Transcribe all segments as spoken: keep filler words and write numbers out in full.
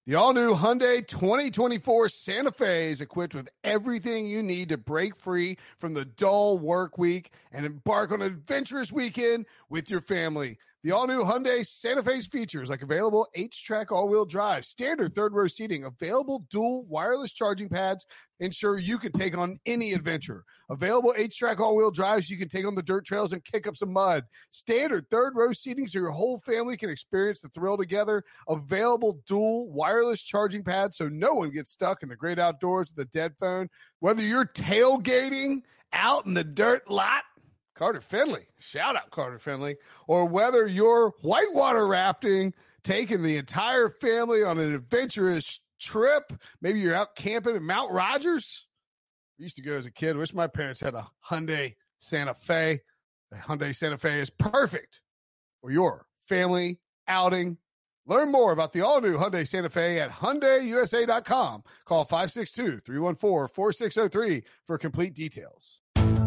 The all-new Hyundai twenty twenty-four Santa Fe is equipped with everything you need to break free from the dull work week and embark on an adventurous weekend with your family. The all-new Hyundai Santa Fe's features like available H-Track all-wheel drive, standard third-row seating, available dual wireless charging pads, ensure you can take on any adventure. Available H-Track all-wheel drives, you can take on the dirt trails and kick up some mud. Standard third-row seating so your whole family can experience the thrill together. Available dual wireless charging pads so no one gets stuck in the great outdoors with a dead phone. Whether you're tailgating out in the dirt lot, Carter Finley, shout out Carter Finley, or whether you're whitewater rafting, taking the entire family on an adventurous trip, maybe you're out camping at Mount Rogers. I used to go as a kid. Wish my parents had a Hyundai Santa Fe. The Hyundai Santa Fe is perfect for your family outing. Learn more about the all-new Hyundai Santa Fe at Hyundai U S A dot com. Call five six two, three one four, four six zero three for complete details.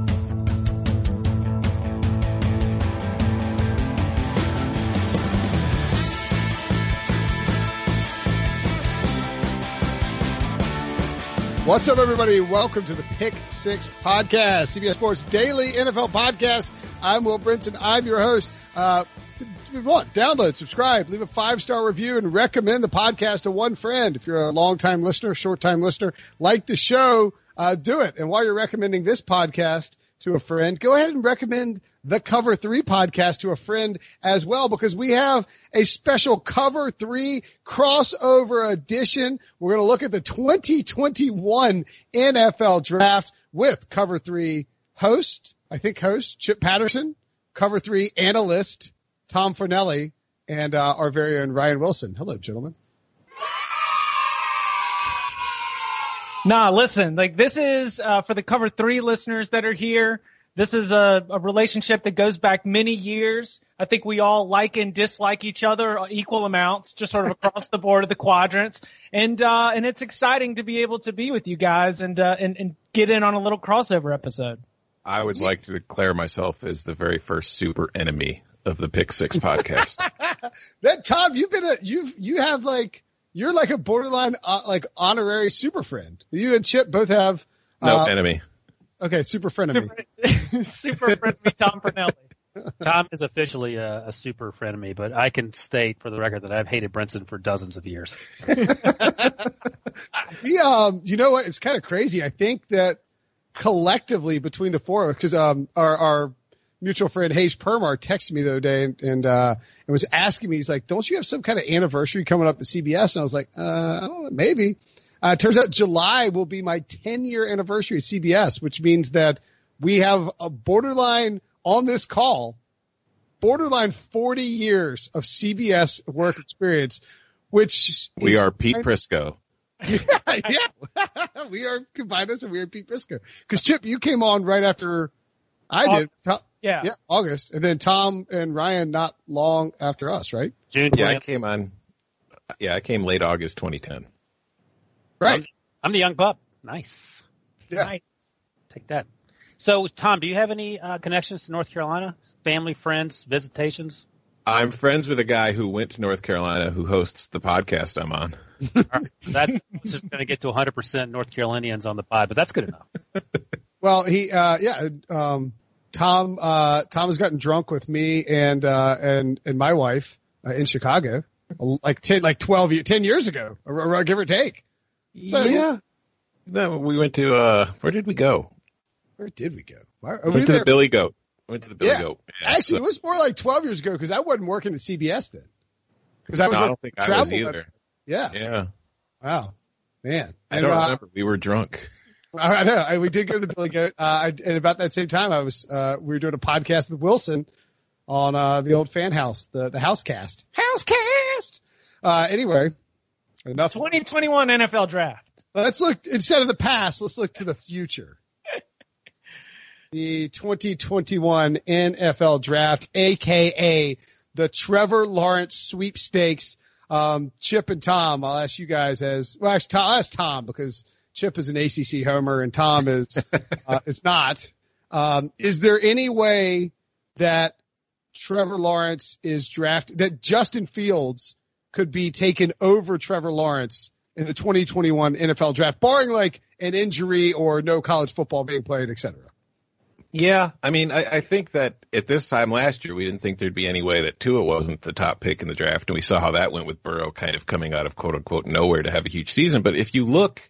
What's up, everybody? Welcome to the Pick Six Podcast, C B S Sports Daily N F L Podcast. I'm Will Brinson. I'm your host. Uh, if you want, download, subscribe, leave a five-star review, and recommend the podcast to one friend. If you're a long-time listener, short-time listener, like the show, uh, do it. And while you're recommending this podcast to a friend, go ahead and recommend the Cover three podcast to a friend as well, because we have a special Cover three crossover edition. We're going to look at the twenty twenty-one N F L Draft with Cover three host, I think host, Chip Patterson, Cover three analyst, Tom Fornelli, and uh, our very own Ryan Wilson. Hello, gentlemen. Nah, listen, like this is uh, for the Cover three listeners that are here. This is a, a relationship that goes back many years. I think we all like and dislike each other equal amounts, just sort of across the board of the quadrants. And, uh, and it's exciting to be able to be with you guys and, uh, and, and get in on a little crossover episode. I would like to declare myself as the very first super enemy of the Pick Six podcast. That Tom, you've been a, you've, you have like, you're like a borderline, uh, like honorary super friend. You and Chip both have, no uh, enemy. Okay, super friend of me. Super friend of me, Tom Fornelli. Tom is officially a, a super friend of me, but I can state for the record that I've hated Brinson for dozens of years. we, um, you know what? It's kind of crazy. I think that collectively between the four of us, because um, our, our mutual friend Hayes Permar texted me the other day and, and, uh, and was asking me, he's like, don't you have some kind of anniversary coming up at C B S? And I was like, uh, I don't know, maybe. Uh, it turns out July will be my ten-year anniversary at C B S, which means that we have a borderline on this call, borderline forty years of C B S work experience, which we are Pete Prisco. Yeah, yeah. We are combined us and we are Pete Prisco. Because Chip, you came on right after I did. August. Yeah. Yeah, August. And then Tom and Ryan not long after us, right? June. Yeah, I came on. Yeah, I came late August twenty ten. Right. I'm, I'm the young pup. Nice. Yeah. Nice. Take that. So, Tom, do you have any uh, connections to North Carolina? Family, friends, visitations? I'm friends with a guy who went to North Carolina who hosts the podcast I'm on. Right. That's just going to get to one hundred percent North Carolinians on the pod, but that's good enough. Well, he, uh, yeah, um, Tom, uh, Tom has gotten drunk with me and, uh, and, and my wife, uh, in Chicago, like ten, like twelve, ten years ago, or, or give or take. So, yeah. No, we went to, uh, where did we go? Where did we go? Why, we went to there? the Billy Goat. Went to the Billy yeah. Goat. Yeah, Actually, so. It was more like twelve years ago because I wasn't working at C B S then. Because I was no, I don't think I was either. Web. Yeah. Yeah. Wow. Man. I and, don't uh, remember. We were drunk. I know. I, we did go to the Billy Goat. Uh, I, and about that same time, I was, uh, we were doing a podcast with Wilson on, uh, the old fan house, the, the Housecast. Housecast! Uh, anyway. Enough. twenty twenty-one N F L Draft. Let's look, instead of the past, let's look to the future. The twenty twenty-one N F L Draft, a k a the Trevor Lawrence sweepstakes. Um, Chip and Tom, I'll ask you guys as, well, actually, I'll ask Tom because Chip is an A C C homer and Tom is, uh, is not. Um, is there any way that Trevor Lawrence is drafted, that Justin Fields could be taken over Trevor Lawrence in the twenty twenty-one N F L draft, barring like an injury or no college football being played, et cetera? Yeah, I mean, I, I think that at this time last year, we didn't think there'd be any way that Tua wasn't the top pick in the draft, and we saw how that went with Burrow kind of coming out of quote-unquote nowhere to have a huge season. But if you look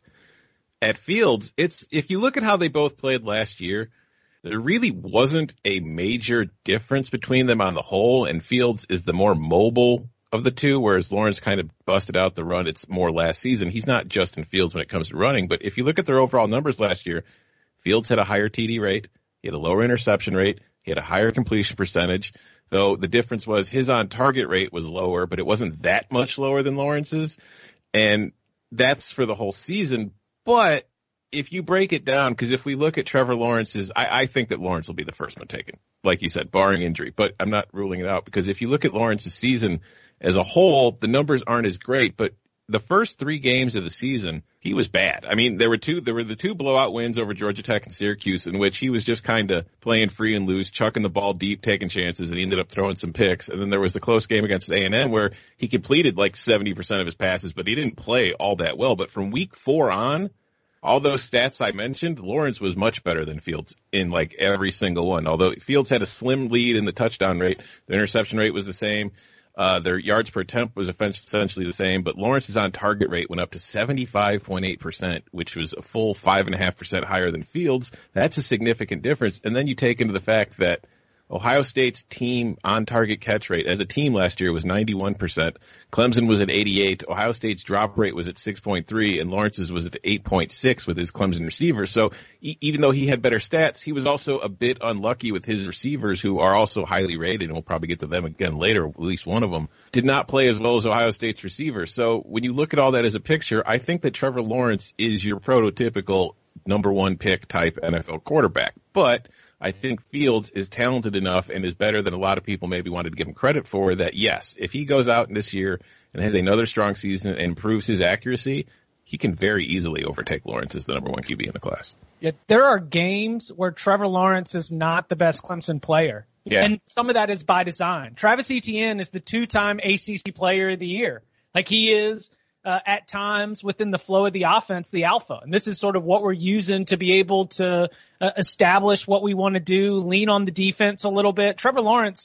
at Fields, it's if you look at how they both played last year, there really wasn't a major difference between them on the whole, and Fields is the more mobile of the two, whereas Lawrence kind of busted out the run. It's more last season. He's not Justin Fields when it comes to running, but if you look at their overall numbers last year, Fields had a higher T D rate. He had a lower interception rate. He had a higher completion percentage, though the difference was his on-target rate was lower, but it wasn't that much lower than Lawrence's. And that's for the whole season. But if you break it down, because if we look at Trevor Lawrence's, I, I think that Lawrence will be the first one taken, like you said, barring injury. But I'm not ruling it out, because if you look at Lawrence's season as a whole, the numbers aren't as great. But the first three games of the season, he was bad. I mean, there were two, there were the two blowout wins over Georgia Tech and Syracuse, in which he was just kind of playing free and loose, chucking the ball deep, taking chances, and he ended up throwing some picks. And then there was the close game against A and M where he completed like seventy percent of his passes, but he didn't play all that well. But from week four on, all those stats I mentioned, Lawrence was much better than Fields in like every single one. Although Fields had a slim lead in the touchdown rate, the interception rate was the same. Uh, their yards per attempt was essentially the same, but Lawrence's on-target rate went up to seventy-five point eight percent, which was a full five point five percent higher than Fields. That's a significant difference. And then you take into the fact that Ohio State's team on-target catch rate as a team last year was ninety-one percent. Clemson was at eighty-eight. Ohio State's drop rate was at six point three, and Lawrence's was at eight point six with his Clemson receivers. So e- even though he had better stats, he was also a bit unlucky with his receivers, who are also highly rated, and we'll probably get to them again later. At least one of them did not play as well as Ohio State's receivers. So when you look at all that as a picture, I think that Trevor Lawrence is your prototypical number one pick type N F L quarterback. But I think Fields is talented enough and is better than a lot of people maybe wanted to give him credit for, that yes, if he goes out this year and has another strong season and improves his accuracy, he can very easily overtake Lawrence as the number one Q B in the class. Yeah, there are games where Trevor Lawrence is not the best Clemson player. Yeah. And some of that is by design. Travis Etienne is the two-time A C C Player of the Year. Like, he is Uh, at times within the flow of the offense, the alpha. And this is sort of what we're using to be able to uh, establish what we want to do, lean on the defense a little bit. Trevor Lawrence,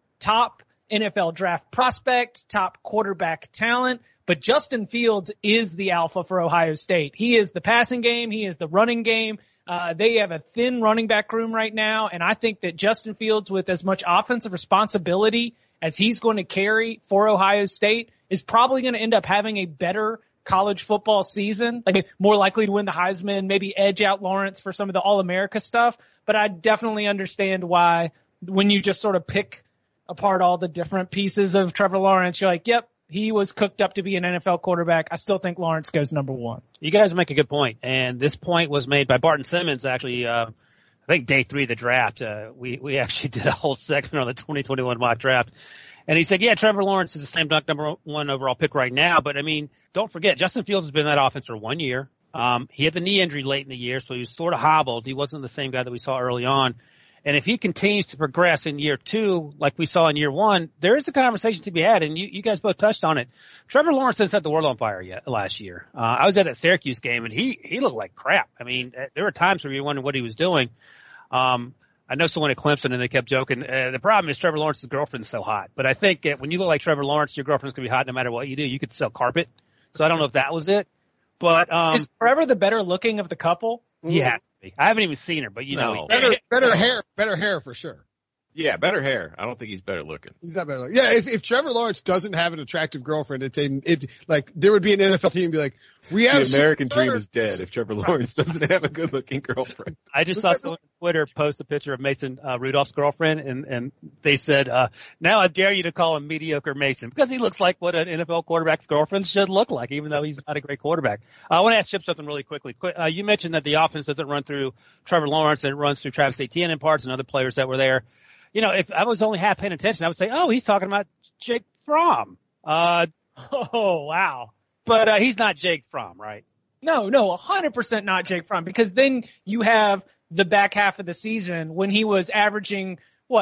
top N F L draft prospect, top quarterback talent, but Justin Fields is the alpha for Ohio State. He is the passing game. He is the running game. Uh, they have a thin running back room right now. And I think that Justin Fields, with as much offensive responsibility as he's going to carry for Ohio State, is probably going to end up having a better college football season, like more likely to win the Heisman, maybe edge out Lawrence for some of the All-America stuff. But I definitely understand why, when you just sort of pick apart all the different pieces of Trevor Lawrence, you're like, yep, he was cooked up to be an N F L quarterback. I still think Lawrence goes number one. You guys make a good point, and this point was made by Barton Simmons, actually, uh, I think day three of the draft. Uh, we, we actually did a whole segment on the twenty twenty-one mock draft. And he said, yeah, Trevor Lawrence is a slam dunk number one overall pick right now. But, I mean, don't forget, Justin Fields has been in that offense for one year. Um, he had the knee injury late in the year, so he was sort of hobbled. He wasn't the same guy that we saw early on. And if he continues to progress in year two, like we saw in year one, there is a conversation to be had, and you, you guys both touched on it. Trevor Lawrence didn't set the world on fire yet last year. Uh, I was at that Syracuse game, and he, he looked like crap. I mean, there were times where you wondered what he was doing. Um, I know someone at Clemson, and they kept joking. Uh, the problem is Trevor Lawrence's girlfriend's so hot. But I think uh, when you look like Trevor Lawrence, your girlfriend's going to be hot no matter what you do. You could sell carpet. So I don't know if that was it. But um, is Trevor the better looking of the couple? Yeah. I haven't even seen her, but you No. know. Better, better hair, better hair for sure. Yeah, better hair. I don't think he's better looking. He's not better. Yeah, if, if Trevor Lawrence doesn't have an attractive girlfriend, it's a, it's like, there would be an N F L team be like, we have The American some- dream is dead if Trevor Lawrence doesn't have a good looking girlfriend. I just saw someone on Twitter post a picture of Mason uh, Rudolph's girlfriend, and, and they said, uh, now I dare you to call him mediocre Mason, because he looks like what an N F L quarterback's girlfriend should look like, even though he's not a great quarterback. Uh, I want to ask Chip something really quickly. Qu- Uh, you mentioned that the offense doesn't run through Trevor Lawrence, and it runs through Travis Etienne in parts and other players that were there. You know, if I was only half paying attention, I would say, oh, he's talking about Jake Fromm. Uh, Oh, wow. but uh, he's not Jake Fromm, right? No, no, one hundred percent not Jake Fromm, because then you have the back half of the season when he was averaging, what, like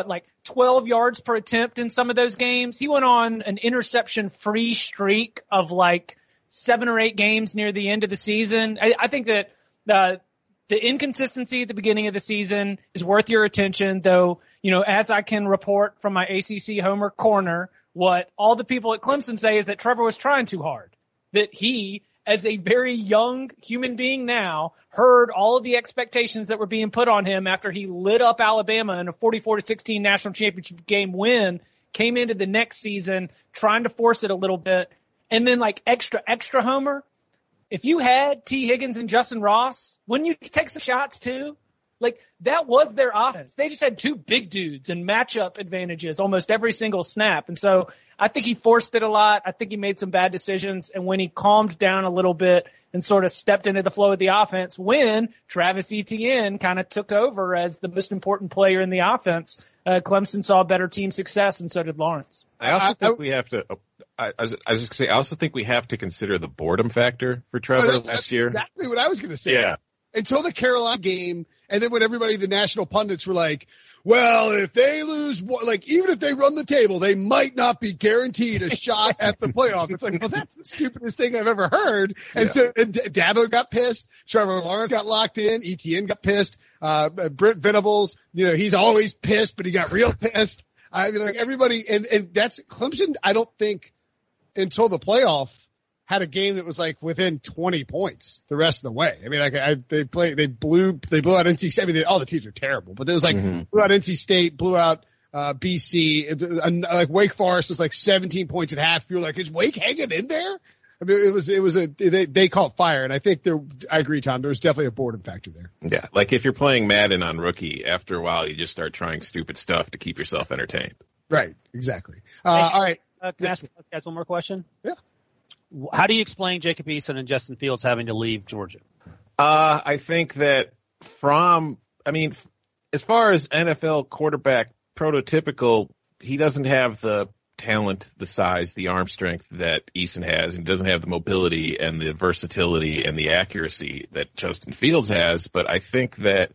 twelve yards per attempt in some of those games. He went on an interception-free streak of like seven or eight games near the end of the season. I, I think that uh, the inconsistency at the beginning of the season is worth your attention, though, you know, as I can report from my A C C Homer corner, what all the people at Clemson say is that Trevor was trying too hard, that he, as a very young human being now, heard all of the expectations that were being put on him after he lit up Alabama in a forty-four to sixteen national championship game win, came into the next season trying to force it a little bit. And then like extra, extra homer, if you had T. Higgins and Justin Ross, wouldn't you take some shots too? Like that was their offense. They just had two big dudes and matchup advantages almost every single snap. And so I think he forced it a lot. I think he made some bad decisions. And when he calmed down a little bit and sort of stepped into the flow of the offense, when Travis Etienne kind of took over as the most important player in the offense, uh, Clemson saw better team success, and so did Lawrence. I also I, think I, we have to. I, I, was, I was just gonna say. I also think we have to consider the boredom factor for Trevor oh, that's, last that's year. Exactly what I was going to say. Yeah. Until the Carolina game, and then when everybody, the national pundits were like, well, if they lose, like, even if they run the table, they might not be guaranteed a shot at the playoff. It's like, well, that's the stupidest thing I've ever heard. And yeah. so and Dabo got pissed. Trevor Lawrence got locked in. Etienne got pissed. Uh, Brent Venables, you know, he's always pissed, but he got real pissed. I mean, like everybody, and, and that's Clemson. I don't think until the playoff had a game that was like within twenty points the rest of the way. I mean, like I, they play, they blew, they blew out N C State. I mean, they, all the teams are terrible, but it was like mm-hmm. blew out N C State, blew out, uh, B C, and, like Wake Forest was like seventeen points at half. You're like, is Wake hanging in there? I mean, it was, it was a, they, they caught fire. And I think there, I agree, Tom, there was definitely a boredom factor there. Yeah. Like if you're playing Madden on rookie, after a while, you just start trying stupid stuff to keep yourself entertained. Right. Exactly. Uh, all right. Uh, can I ask, ask one more question? Yeah. How do you explain Jacob Eason and Justin Fields having to leave Georgia? Uh, I think that from, I mean, as far as N F L quarterback prototypical, he doesn't have the talent, the size, the arm strength that Eason has, and doesn't have the mobility and the versatility and the accuracy that Justin Fields has. But I think that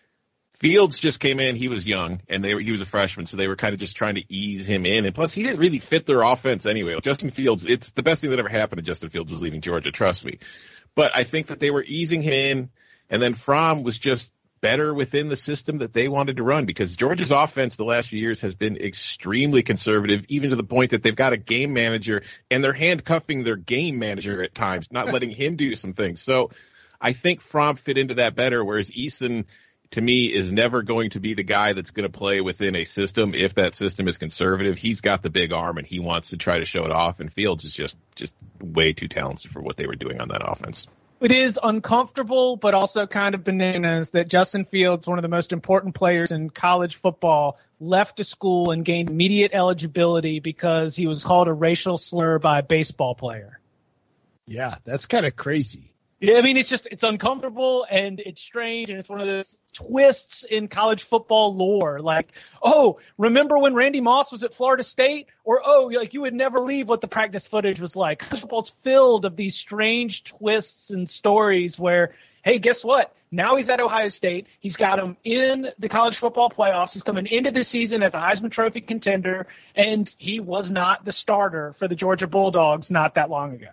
Fields just came in. He was young, and they were, he was a freshman, so they were kind of just trying to ease him in. And plus, he didn't really fit their offense anyway. Justin Fields, it's the best thing that ever happened to Justin Fields was leaving Georgia, trust me. But I think that they were easing him in, and then Fromm was just better within the system that they wanted to run, because Georgia's offense the last few years has been extremely conservative, even to the point that they've got a game manager, and they're handcuffing their game manager at times, not letting him do some things. So I think Fromm fit into that better, whereas Eason, to me, is never going to be the guy that's going to play within a system if that system is conservative. He's got the big arm, and he wants to try to show it off, and Fields is just, just way too talented for what they were doing on that offense. It is uncomfortable, but also kind of bananas that Justin Fields, one of the most important players in college football, left a school and gained immediate eligibility because he was called a racial slur by a baseball player. Yeah, that's kind of crazy. Yeah, I mean, it's just, it's uncomfortable and it's strange, and it's one of those twists in college football lore. Like, oh, remember when Randy Moss was at Florida State? Or, oh, like you would never leave what the practice footage was like. College football's filled of these strange twists and stories where, hey, guess what? Now he's at Ohio State. He's got him in the college football playoffs. He's coming into the season as a Heisman Trophy contender, and he was not the starter for the Georgia Bulldogs not that long ago.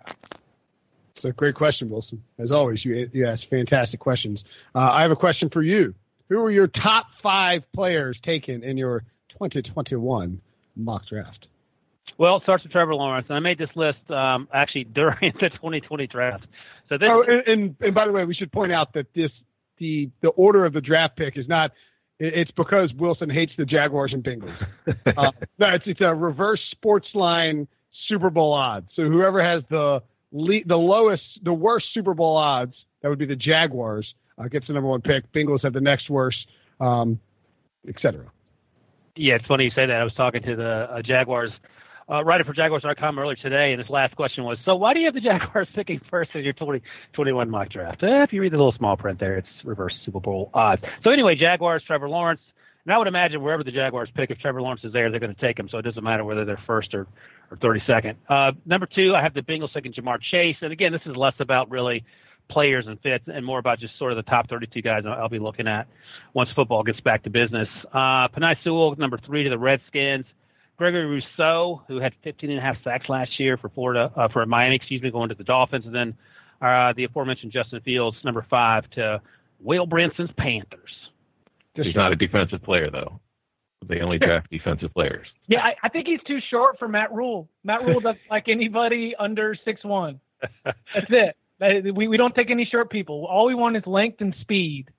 It's a great question, Wilson. As always, you, you ask fantastic questions. Uh, I have a question for you. Who were your top five players taken in your twenty twenty-one mock draft? Well, it starts with Trevor Lawrence, and I made this list um, actually during the twenty twenty draft. So this, oh, and, and, and by the way, we should point out that this the the order of the draft pick is not. It's because Wilson hates the Jaguars and Bengals. uh, no, it's it's a reverse sports line Super Bowl odds. So whoever has the Le- the lowest, the worst Super Bowl odds, that would be the Jaguars, uh, gets the number one pick. Bengals have the next worst, um, et cetera. Yeah, it's funny you say that. I was talking to the uh, Jaguars uh, writer for Jaguars dot com earlier today, and his last question was, so why do you have the Jaguars picking first in your twenty twenty-one mock draft? Eh, if you read the little small print there, it's reverse Super Bowl odds. So anyway, Jaguars, Trevor Lawrence. And I would imagine wherever the Jaguars pick, if Trevor Lawrence is there, they're going to take him. So it doesn't matter whether they're first or, or thirty-second. Uh, number two, I have the Bengals taking Jamar Chase. And again, this is less about really players and fits, and more about just sort of the top thirty-two guys I'll be looking at once football gets back to business. Uh, Penei Sewell, number three to the Redskins. Gregory Rousseau, who had fifteen and a half sacks last year for Florida, uh, for Miami, excuse me, going to the Dolphins. And then uh, the aforementioned Justin Fields, number five to Will Brinson's Panthers. He's not a defensive player, though. They only draft defensive players. Yeah, I, I think he's too short for Matt Rule. Matt Rule doesn't like anybody under six one. That's it. We we don't take any short people. All we want is length and speed.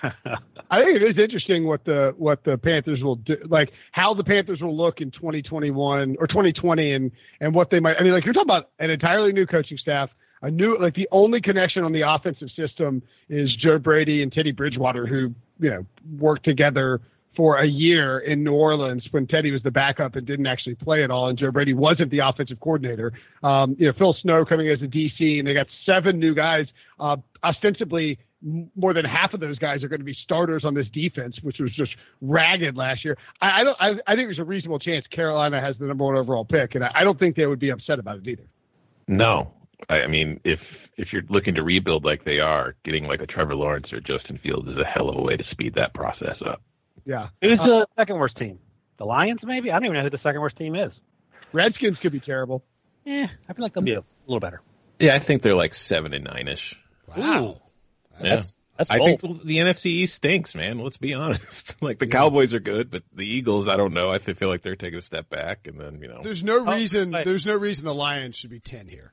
I think it is interesting what the what the Panthers will do, like how the Panthers will look in twenty twenty-one or twenty twenty, and and what they might. I mean, like you're talking about an entirely new coaching staff, a new like the only connection on the offensive system is Joe Brady and Teddy Bridgewater, who you know worked together for a year in New Orleans when Teddy was the backup and didn't actually play at all, and Joe Brady wasn't the offensive coordinator. Um, you know, Phil Snow coming as a D C, and they got seven new guys. Uh, ostensibly, m- more than half of those guys are going to be starters on this defense, which was just ragged last year. I, I don't. I, I think there's a reasonable chance Carolina has the number one overall pick, and I, I don't think they would be upset about it either. No, I, I mean, if if you're looking to rebuild like they are, getting like a Trevor Lawrence or Justin Fields is a hell of a way to speed that process up. Yeah. Who's the second worst team? The Lions, maybe? I don't even know who the second worst team is. Redskins could be terrible. Yeah, I feel like they'll be a little better. Yeah, I think they're like seven and nine ish. Wow. Yeah. That's, that's I bold. think the N F C East stinks, man. Let's be honest. Like the yeah. Cowboys are good, but the Eagles, I don't know. I feel like they're taking a step back, and then you know. There's no oh, reason. right. There's no reason the Lions should be ten here.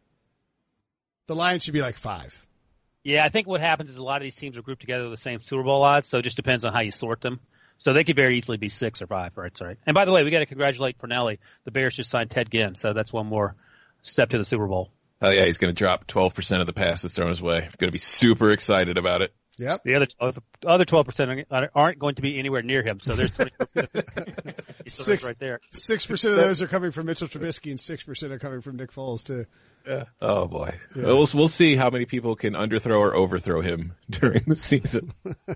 The Lions should be like five. Yeah, I think what happens is a lot of these teams are grouped together with the same Super Bowl odds, so it just depends on how you sort them. So they could very easily be six or five, right? Sorry. And by the way, we got to congratulate Pernelli. The Bears just signed Ted Ginn, so that's one more step to the Super Bowl. Oh yeah, he's going to drop twelve percent of the passes thrown his way. Going to be super excited about it. Yep. The other the other twelve percent aren't going to be anywhere near him. So there's twenty six right there. Six percent of those are coming from Mitchell Trubisky, and six percent are coming from Nick Foles too. Yeah. Oh boy. Yeah. We'll we'll see how many people can underthrow or overthrow him during the season.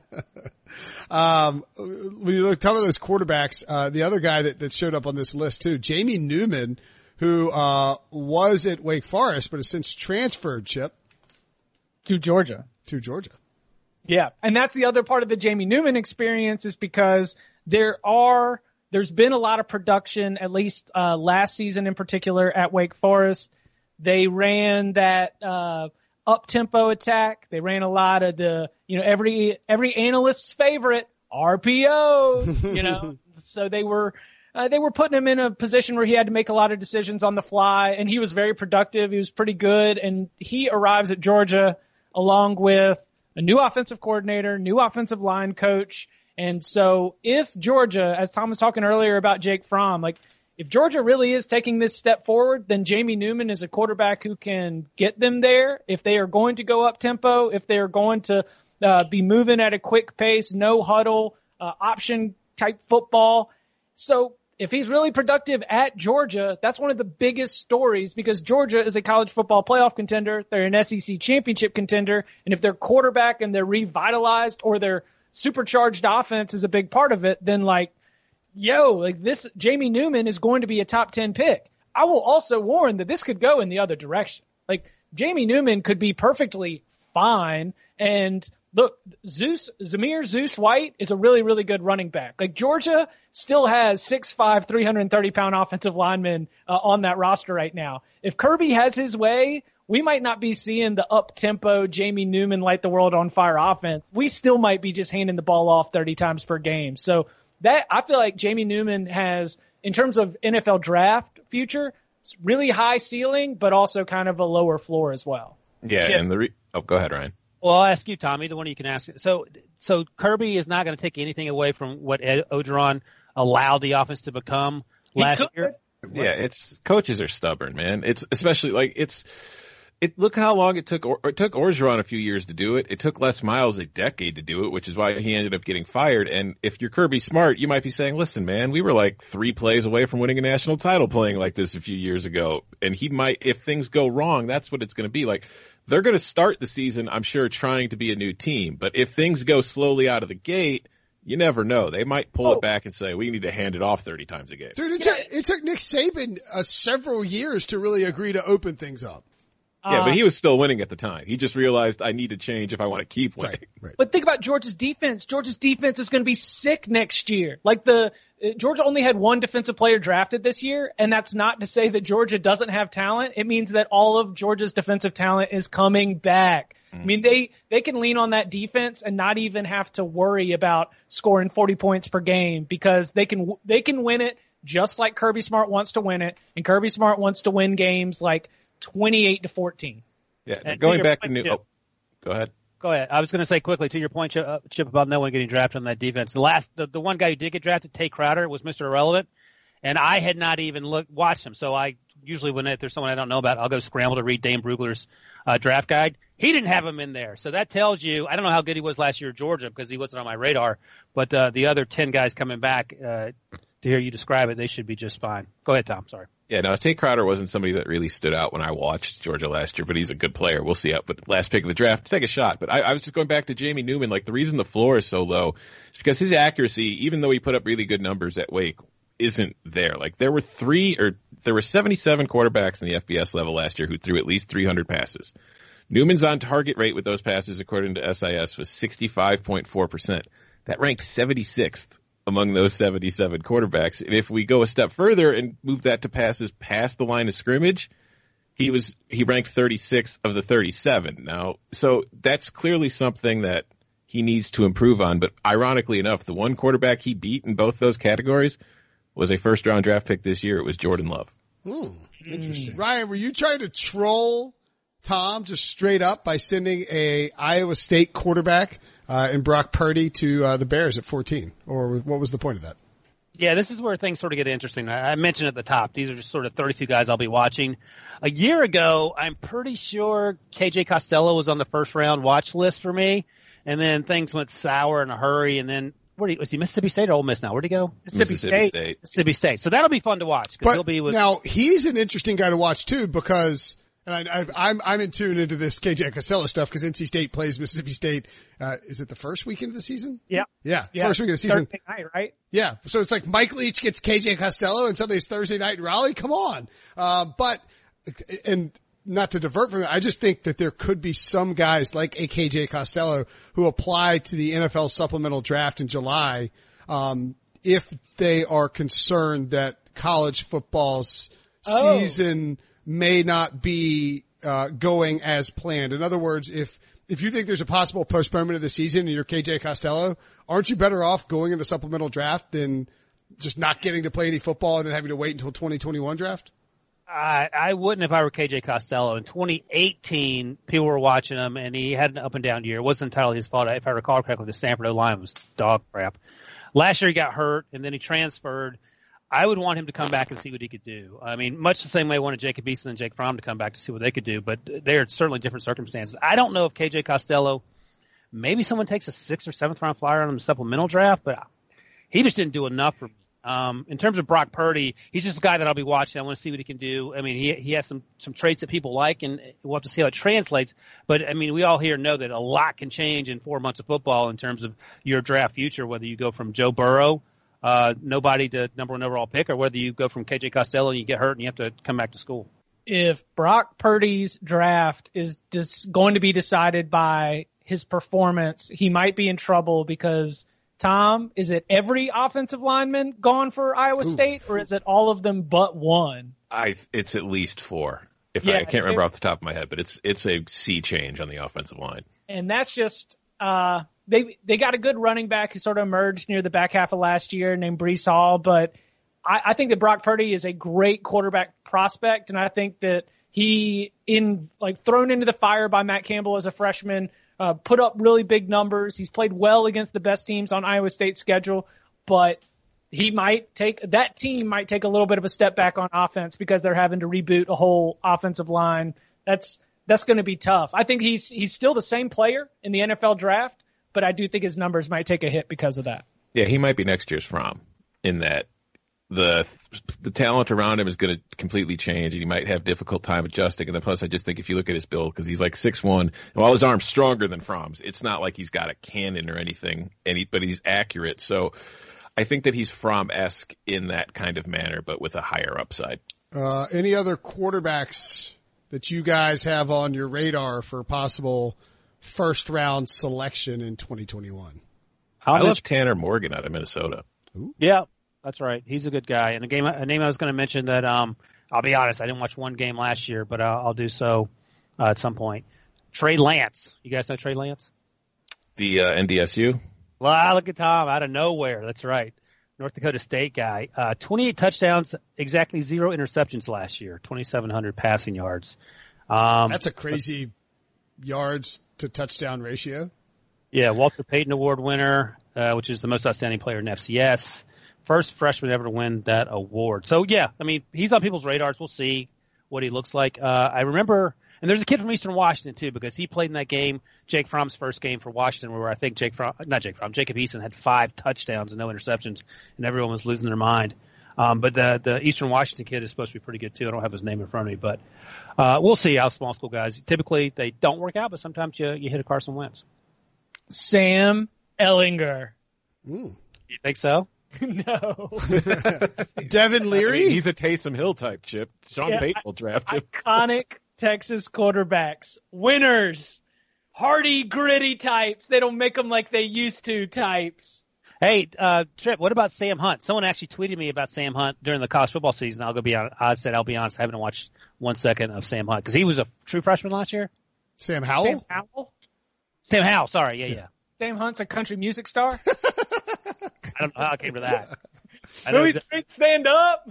um, when you look, talk about those quarterbacks, uh, the other guy that, that showed up on this list too, Jamie Newman, who uh was at Wake Forest but has since transferred, Chip, to Georgia. To Georgia. Yeah, and that's the other part of the Jamie Newman experience is because there are there's been a lot of production, at least uh last season in particular at Wake Forest. They ran that uh up-tempo attack. They ran a lot of the, you know, every every analyst's favorite R P Os, you know. So they were uh, they were putting him in a position where he had to make a lot of decisions on the fly, and he was very productive. He was pretty good, and he arrives at Georgia along with a new offensive coordinator, new offensive line coach. And so if Georgia, as Tom was talking earlier about Jake Fromm, like if Georgia really is taking this step forward, then Jamie Newman is a quarterback who can get them there. If they are going to go up tempo, if they are going to uh, be moving at a quick pace, no huddle, uh, option type football. So if he's really productive at Georgia, that's one of the biggest stories because Georgia is a college football playoff contender. They're an S E C championship contender. And if their quarterback and their revitalized or their supercharged offense is a big part of it, then like, yo, like this Jamie Newman is going to be a top ten pick. I will also warn that this could go in the other direction. Like Jamie Newman could be perfectly fine. And look, Zeus, Zamir Zeus White is a really, really good running back. Like Georgia still has six five, three hundred thirty pound offensive linemen uh, on that roster right now. If Kirby has his way, we might not be seeing the up-tempo Jamie Newman light the world on fire offense. We still might be just handing the ball off thirty times per game. So that I feel like Jamie Newman has, in terms of N F L draft future, really high ceiling, but also kind of a lower floor as well. Yeah, yeah. and the re- oh, go ahead, Ryan. Well, I'll ask you, Tommy. The one you can ask. So, so Kirby is not going to take anything away from what Ed Orgeron allowed the offense to become last year. Yeah, it's coaches are stubborn, man. It's especially like it's. It, look how long it took. It took Orgeron a few years to do it. It took Les Miles a decade to do it, which is why he ended up getting fired. And if you're Kirby Smart, you might be saying, listen, man, we were like three plays away from winning a national title playing like this a few years ago. And he might, if things go wrong, that's what it's going to be like. They're going to start the season, I'm sure, trying to be a new team. But if things go slowly out of the gate, you never know. They might pull oh. it back and say, we need to hand it off thirty times a game. Dude, it, yeah. took, it took Nick Saban uh, several years to really agree to open things up. Yeah, Uh, but he was still winning at the time. He just realized I need to change if I want to keep winning. Right, right. But think about Georgia's defense. Georgia's defense is going to be sick next year. Like the uh, Georgia only had one defensive player drafted this year, and that's not to say that Georgia doesn't have talent. It means that all of Georgia's defensive talent is coming back. Mm. I mean, they they can lean on that defense and not even have to worry about scoring forty points per game because they can they can win it just like Kirby Smart wants to win it, and Kirby Smart wants to win games like twenty-eight to fourteen. Yeah, And going to back point, to new. Chip, Oh, go ahead. Go ahead. I was going to say quickly to your point, Chip, uh, Chip, about no one getting drafted on that defense. The last, the, the one guy who did get drafted, Tay Crowder, was Mister Irrelevant, and I had not even looked watched him. So I usually when there's someone I don't know about, I'll go scramble to read Dane Brugler's uh, draft guide. He didn't have him in there, so that tells you. I don't know how good he was last year at Georgia because he wasn't on my radar. But uh, the other ten guys coming back, uh, to hear you describe it, they should be just fine. Go ahead, Tom. Sorry. Yeah, no, Tay Crowder wasn't somebody that really stood out when I watched Georgia last year, but he's a good player. We'll see how, but last pick of the draft, take a shot. But I, I was just going back to Jamie Newman. Like, the reason the floor is so low is because his accuracy, even though he put up really good numbers at Wake, isn't there. Like, there were three, or there were seventy-seven quarterbacks in the F B S level last year who threw at least three hundred passes. Newman's on target rate with those passes, according to S I S, was sixty-five point four percent. That ranked seventy-sixth. Among those seventy-seven quarterbacks. And if we go a step further and move that to passes past the line of scrimmage, he was, he ranked thirty-sixth of the thirty-seven. Now, so that's clearly something that he needs to improve on. But ironically enough, the one quarterback he beat in both those categories was a first round draft pick this year. It was Jordan Love. Hmm, interesting. Mm. Ryan, were you trying to troll Tom just straight up by sending a Iowa State quarterback Uh, and Brock Purdy to uh, the Bears at fourteen, or what was the point of that? Yeah, this is where things sort of get interesting. I, I mentioned at the top, these are just sort of thirty-two guys I'll be watching. A year ago, I'm pretty sure K J Costello was on the first round watch list for me, and then things went sour in a hurry, and then where did he, was he Mississippi State or Ole Miss now? Where'd he go? Mississippi, Mississippi State. State. Mississippi State. So that'll be fun to watch. But he'll be with, now he's an interesting guy to watch too because. And I, I, I'm I'm in tune into this K J Costello stuff because N C State plays Mississippi State. Uh, is it the first weekend of the season? Yeah, yeah, yeah. first weekend of the season. Thursday night, right? Yeah, so it's like Mike Leach gets K J Costello, and Sunday's Thursday night in Raleigh. Come on, uh, but and not to divert from it, I just think that there could be some guys like a K J Costello who apply to the N F L supplemental draft in July um, if they are concerned that college football's oh. season may not be uh going as planned. In other words, if if you think there's a possible postponement of the season and you're K J Costello, aren't you better off going in the supplemental draft than just not getting to play any football and then having to wait until twenty twenty-one draft? I, I wouldn't if I were K J Costello. In twenty eighteen, people were watching him, and he had an up and down year. It wasn't entirely his fault. If I recall correctly, the Stanford O-line was dog crap. Last year he got hurt, and then he transferred. I would want him to come back and see what he could do. I mean, much the same way I wanted Jacob Eason and Jake Fromm to come back to see what they could do, but they're certainly different circumstances. I don't know if K J Costello, maybe someone takes a sixth or seventh round flyer on him in the supplemental draft, but he just didn't do enough for me. Um, in terms of Brock Purdy, he's just a guy that I'll be watching. I want to see what he can do. I mean, he he has some, some traits that people like, and we'll have to see how it translates. But, I mean, we all here know that a lot can change in four months of football in terms of your draft future, whether you go from Joe Burrow, Uh, nobody to number one overall pick, or whether you go from K J Costello and you get hurt and you have to come back to school. If Brock Purdy's draft is just going to be decided by his performance, he might be in trouble because, Tom, is it every offensive lineman gone for Iowa Ooh. State, or is it all of them but one? I it's at least four. If Yeah, I, I can't remember off the top of my head, but it's it's a sea change on the offensive line. And that's just uh they they got a good running back who sort of emerged near the back half of last year named Breece Hall, but I, I think that Brock Purdy is a great quarterback prospect, and I think that he in like thrown into the fire by Matt Campbell as a freshman, uh, put up really big numbers. He's played well against the best teams on Iowa State's schedule, but he might take that team might take a little bit of a step back on offense because they're having to reboot a whole offensive line. That's that's going to be tough. I think he's he's still the same player in the N F L draft, but I do think his numbers might take a hit because of that. Yeah, he might be next year's Fromm in that the the talent around him is going to completely change, and he might have difficult time adjusting. And then plus, I just think if you look at his build, because he's like six one, and while his arm's stronger than Fromm's, it's not like he's got a cannon or anything, and he, but he's accurate. So I think that he's Fromm-esque in that kind of manner, but with a higher upside. Uh, any other quarterbacks that you guys have on your radar for possible first round selection in twenty twenty-one? I love Tanner Morgan out of Minnesota. Ooh. Yeah, that's right. He's a good guy. And a game, a name I was going to mention that, um, I'll be honest, I didn't watch one game last year, but I'll, I'll do so uh, at some point. Trey Lance. You guys know Trey Lance? The uh, N D S U? Well, look at Tom out of nowhere. That's right. North Dakota State guy. Uh, twenty-eight touchdowns, exactly zero interceptions last year, twenty-seven hundred passing yards. Um, That's a crazy yards to touchdown ratio. Yeah, Walter Payton Award winner, uh, which is the most outstanding player in F C S. First freshman ever to win that award. So, yeah, I mean, he's on people's radars. We'll see what he looks like. Uh, I remember, and there's a kid from Eastern Washington, too, because he played in that game, Jake Fromm's first game for Washington, where I think Jake Fromm, not Jake Fromm, Jacob Eason had five touchdowns and no interceptions, and everyone was losing their mind. Um, but the, the Eastern Washington kid is supposed to be pretty good, too. I don't have his name in front of me, but uh, we'll see how small school guys. Typically, they don't work out, but sometimes you, you hit a Carson Wentz. Sam Ehlinger. Mm. You think so? No. Devin Leary? I mean, he's a Taysom Hill type, Chip. Sean Yeah, Payton will draft him. Iconic Texas quarterbacks. Winners. Hardy, gritty types. They don't make them like they used to types. Hey, uh, Trip, what about Sam Hunt? Someone actually tweeted me about Sam Hunt during the college football season. I'll go be honest. I said, I'll be honest, I haven't watched one second of Sam Hunt because he was a true freshman last year. Sam Howell? Sam Howell? Sam Howell, sorry. Yeah, yeah. Sam Hunt's a country music star? I don't know how I came to that. I know Louis exa- Street, stand up!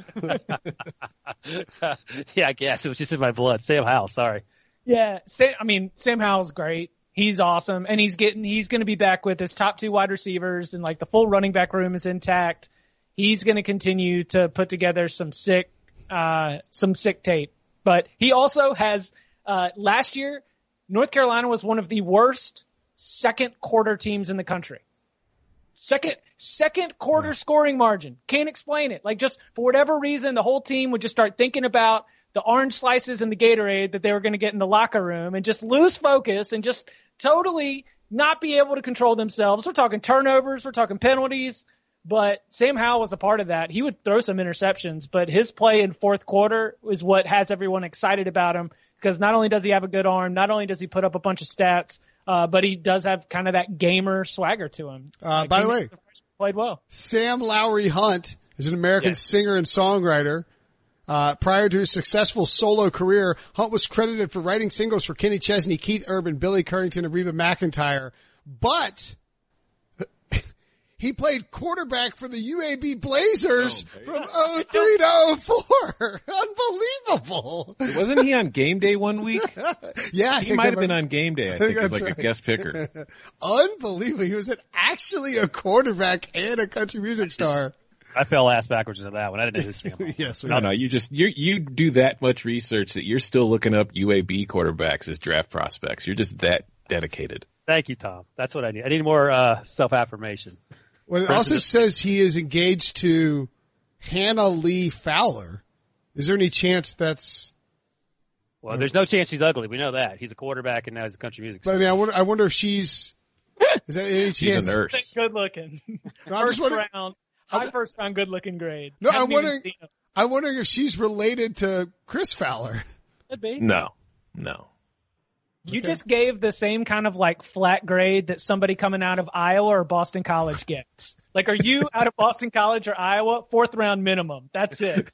yeah, I guess. It was just in my blood. Sam Howell, sorry. Yeah, Sam, I mean, Sam Howell's great. He's awesome. And he's getting, he's going to be back with his top two wide receivers and like the full running back room is intact. He's going to continue to put together some sick, uh, some sick tape. But he also has, uh, last year, North Carolina was one of the worst second quarter teams in the country. Second, second quarter scoring margin. Can't explain it. Like just for whatever reason, the whole team would just start thinking about the orange slices and the Gatorade that they were going to get in the locker room and just lose focus and just totally not be able to control themselves. We're talking turnovers. We're talking penalties. But Sam Howell was a part of that. He would throw some interceptions, but his play in fourth quarter is what has everyone excited about him because not only does he have a good arm, not only does he put up a bunch of stats, uh, but he does have kind of that gamer swagger to him. Uh, by the way, played well. Sam Lowry Hunt is an American Yeah. singer and songwriter. Uh, prior to his successful solo career, Hunt was credited for writing singles for Kenny Chesney, Keith Urban, Billy Currington, and Reba McEntire. But he played quarterback for the U A B Blazers Oh, from oh three to oh four. Unbelievable. Wasn't he on game day one week? Yeah. I He think might that have been on game day, I think, as that's like right. a guest picker. Unbelievable. He was an, actually a quarterback and a country music star. I fell ass backwards into that one. I didn't know who Sam was. Yes. No, no, you just, you you do that much research that you're still looking up U A B quarterbacks as draft prospects. You're just that dedicated. Thank you, Tom. That's what I need. I need more uh, self-affirmation. Well, it also says he is engaged to Hannah Lee Fowler. Is there any chance that's? Well, there's no chance he's ugly. We know that. He's a quarterback and now he's a country music But I star. mean, I wonder. I wonder if she's. Is that any chance? She's a nurse. Good looking. No, I'm just First wondering- round, high first round, good looking grade. No, Haven't I'm even wondering. seen him. I'm wondering if she's related to Chris Fowler. Could be. No, no. You Okay. just gave the same kind of like flat grade that somebody coming out of Iowa or Boston College gets. Like, are you out of Boston College or Iowa? Fourth round minimum. That's it.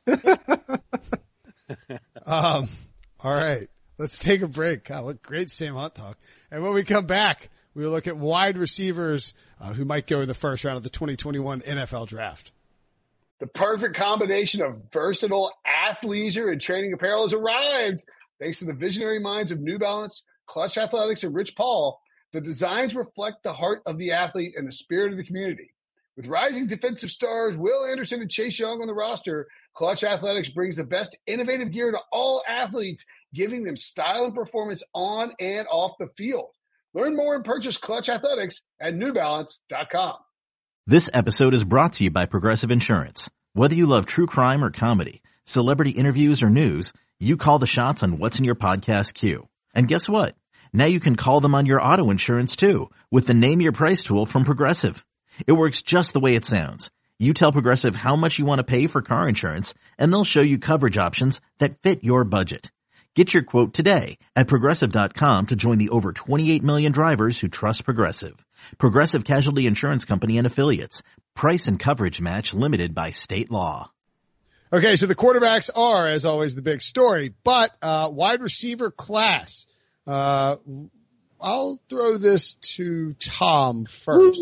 Um. All right. Let's take a break. God, what great Sam Hunt talk. And when we come back, we'll look at wide receivers uh, who might go in the first round of the twenty twenty-one N F L draft. The perfect combination of versatile athleisure and training apparel has arrived. Thanks to the visionary minds of New Balance, Clutch Athletics, and Rich Paul, the designs reflect the heart of the athlete and the spirit of the community. With rising defensive stars Will Anderson and Chase Young on the roster, Clutch Athletics brings the best innovative gear to all athletes, giving them style and performance on and off the field. Learn more and purchase Clutch Athletics at new balance dot com. This episode is brought to you by Progressive Insurance. Whether you love true crime or comedy, celebrity interviews or news, you call the shots on what's in your podcast queue. And guess what? Now you can call them on your auto insurance too with the Name Your Price tool from Progressive. It works just the way it sounds. You tell Progressive how much you want to pay for car insurance, and they'll show you coverage options that fit your budget. Get your quote today at Progressive dot com to join the over twenty-eight million drivers who trust Progressive. Progressive Casualty Insurance Company and Affiliates. Price and coverage match limited by state law. Okay, so the quarterbacks are, as always, the big story, but uh wide receiver class. Uh I'll throw this to Tom first.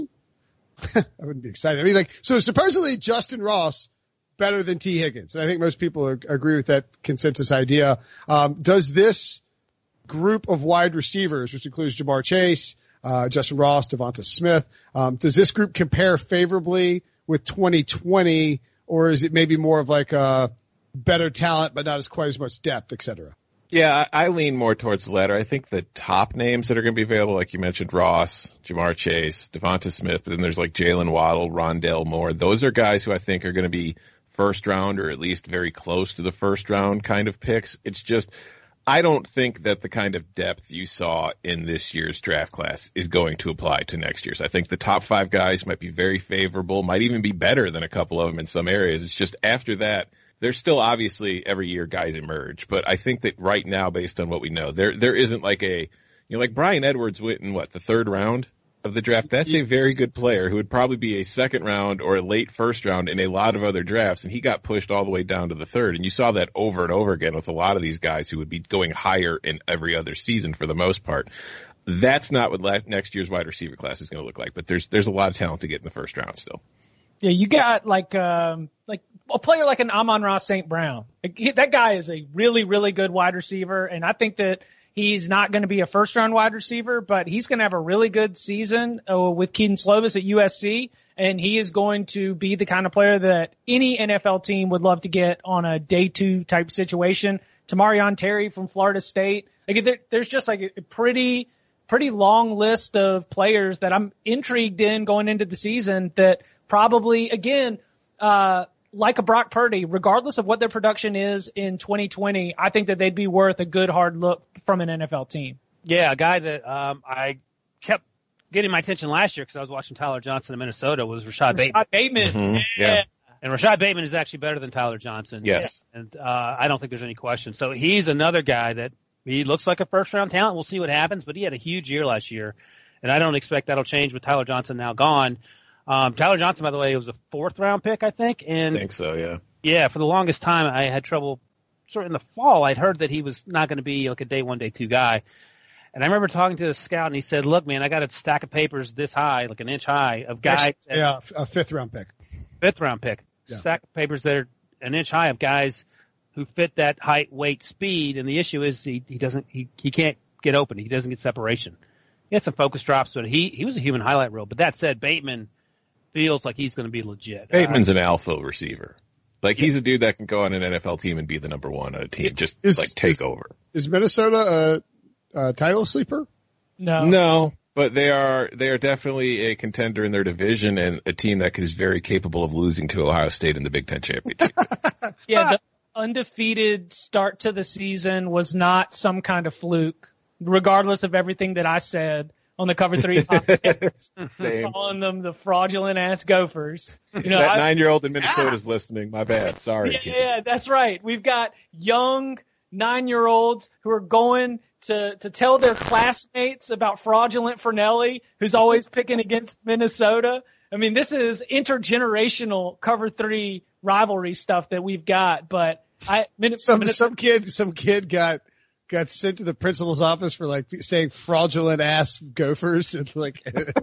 I wouldn't be excited. I mean, like, so supposedly Justin Ross better than T. Higgins. And I think most people are, agree with that consensus idea. Um, does this group of wide receivers, which includes Jamar Chase, uh, Justin Ross, Devonta Smith, um, does this group compare favorably with twenty twenty, or is it maybe more of like a better talent, but not as quite as much depth, et cetera? Yeah, I, I lean more towards the latter. I think the top names that are going to be available, like you mentioned, Ross, Jamar Chase, Devonta Smith, but then there's like Jalen Waddle, Rondale Moore. Those are guys who I think are going to be first round or at least very close to the first round kind of picks. It's just, I don't think that the kind of depth you saw in this year's draft class is going to apply to next year's. I think the top five guys might be very favorable, might even be better than a couple of them in some areas. It's just after that, there's still obviously every year guys emerge, but I think that right now, based on what we know, there there isn't like a, you know, like Brian Edwards went in what, the third round of the draft. That's a very good player who would probably be a second round or a late first round in a lot of other drafts, and he got pushed all the way down to the third. And you saw that over and over again with a lot of these guys who would be going higher in every other season for the most part. That's not what last, next year's wide receiver class is going to look like, but there's there's a lot of talent to get in the first round still. Yeah, you got like um like a player like an Amon-Ra Saint Brown. Like, he, that guy is a really, really good wide receiver, and I think that he's not going to be a first-round wide receiver, but he's going to have a really good season uh, with Keaton Slovis at U S C, and he is going to be the kind of player that any N F L team would love to get on a day two type situation. Tamarion Terry from Florida State. Like, there, there's just like a pretty, pretty long list of players that I'm intrigued in going into the season that probably, again, uh, like a Brock Purdy, regardless of what their production is in twenty twenty, I think that they'd be worth a good hard look from an N F L team. Yeah, a guy that um, I kept getting my attention last year because I was watching Tyler Johnson in Minnesota was Rashad, Rashad Bateman. Bateman. Mm-hmm. Yeah. Yeah. And Rashad Bateman is actually better than Tyler Johnson. Yes. And uh, I don't think there's any question. So he's another guy that he looks like a first-round talent. We'll see what happens, but he had a huge year last year, and I don't expect that'll change with Tyler Johnson now gone. Um, Tyler Johnson, by the way, was a fourth-round pick, I think. And I think so, yeah. Yeah, for the longest time, I had trouble. Sort of in the fall, I'd heard that he was not going to be like a day one, day two guy. And I remember talking to the scout, and he said, look, man, I got a stack of papers this high, like an inch high, of guys. Yeah, a fifth-round pick. Fifth-round pick. Yeah. Stack of papers that are an inch high of guys who fit that height, weight, speed. And the issue is he, he doesn't he, he can't get open. He doesn't get separation. He had some focus drops, but he, he was a human highlight reel. But that said, Bateman feels like he's going to be legit. Bateman's uh, an alpha receiver. Like, he's a dude that can go on an N F L team and be the number one on a team. Just, is, like, take is, over. Is Minnesota a, a title sleeper? No. No, but they are they are definitely a contender in their division and a team that is very capable of losing to Ohio State in the Big Ten Championship. Yeah, the undefeated start to the season was not some kind of fluke, regardless of everything that I said on the Cover three podcast, Same. calling them the fraudulent ass Gophers. You know, that I, nine-year-old in Minnesota's listening. My bad. Sorry. yeah, kid. yeah, that's right. We've got young nine-year-olds who are going to to tell their classmates about fraudulent Fernelli, who's always picking against Minnesota. I mean, this is intergenerational Cover three rivalry stuff that we've got. But I, Some Minnesota, some kid some kid got got sent to the principal's office for like saying fraudulent ass Gophers and like.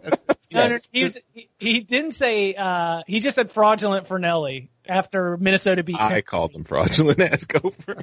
No, no, he, was, he, he didn't say, uh, he just said fraudulent Fernelli after Minnesota beat I Pitt. called them fraudulent ass Gopher.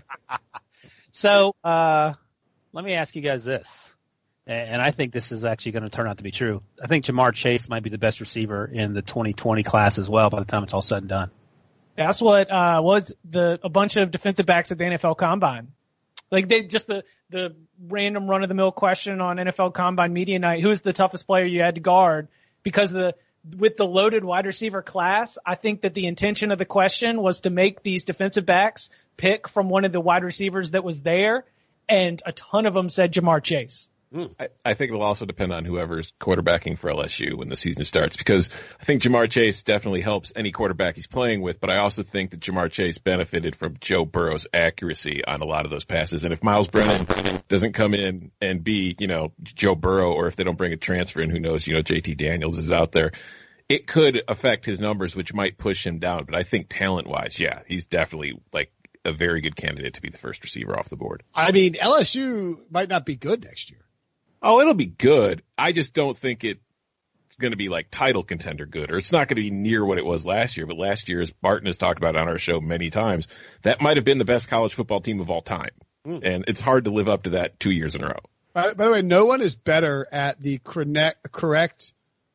So, uh, let me ask you guys this, and I think this is actually going to turn out to be true. I think Jamar Chase might be the best receiver in the twenty twenty class as well by the time it's all said and done. That's what, uh, was the, a bunch of defensive backs at the N F L Combine. Like they just the, the random run of the mill question on N F L Combine Media Night, who is the toughest player you had to guard? Because the, with the loaded wide receiver class, I think that the intention of the question was to make these defensive backs pick from one of the wide receivers that was there. And a ton of them said Jamar Chase. Mm. I, I think it'll also depend on whoever's quarterbacking for L S U when the season starts, because I think Jamar Chase definitely helps any quarterback he's playing with, but I also think that Jamar Chase benefited from Joe Burrow's accuracy on a lot of those passes. And if Miles Brennan doesn't come in and be, you know, Joe Burrow, or if they don't bring a transfer in, who knows, you know, J T Daniels is out there, it could affect his numbers, which might push him down. But I think talent-wise, yeah, he's definitely like a very good candidate to be the first receiver off the board. I mean, L S U might not be good next year. Oh, it'll be good. I just don't think it, it's going to be like title contender good, or it's not going to be near what it was last year. But last year, as Barton has talked about on our show many times, that might have been the best college football team of all time. Mm. And it's hard to live up to that two years in a row. By, by the way, no one is better at the correct, correct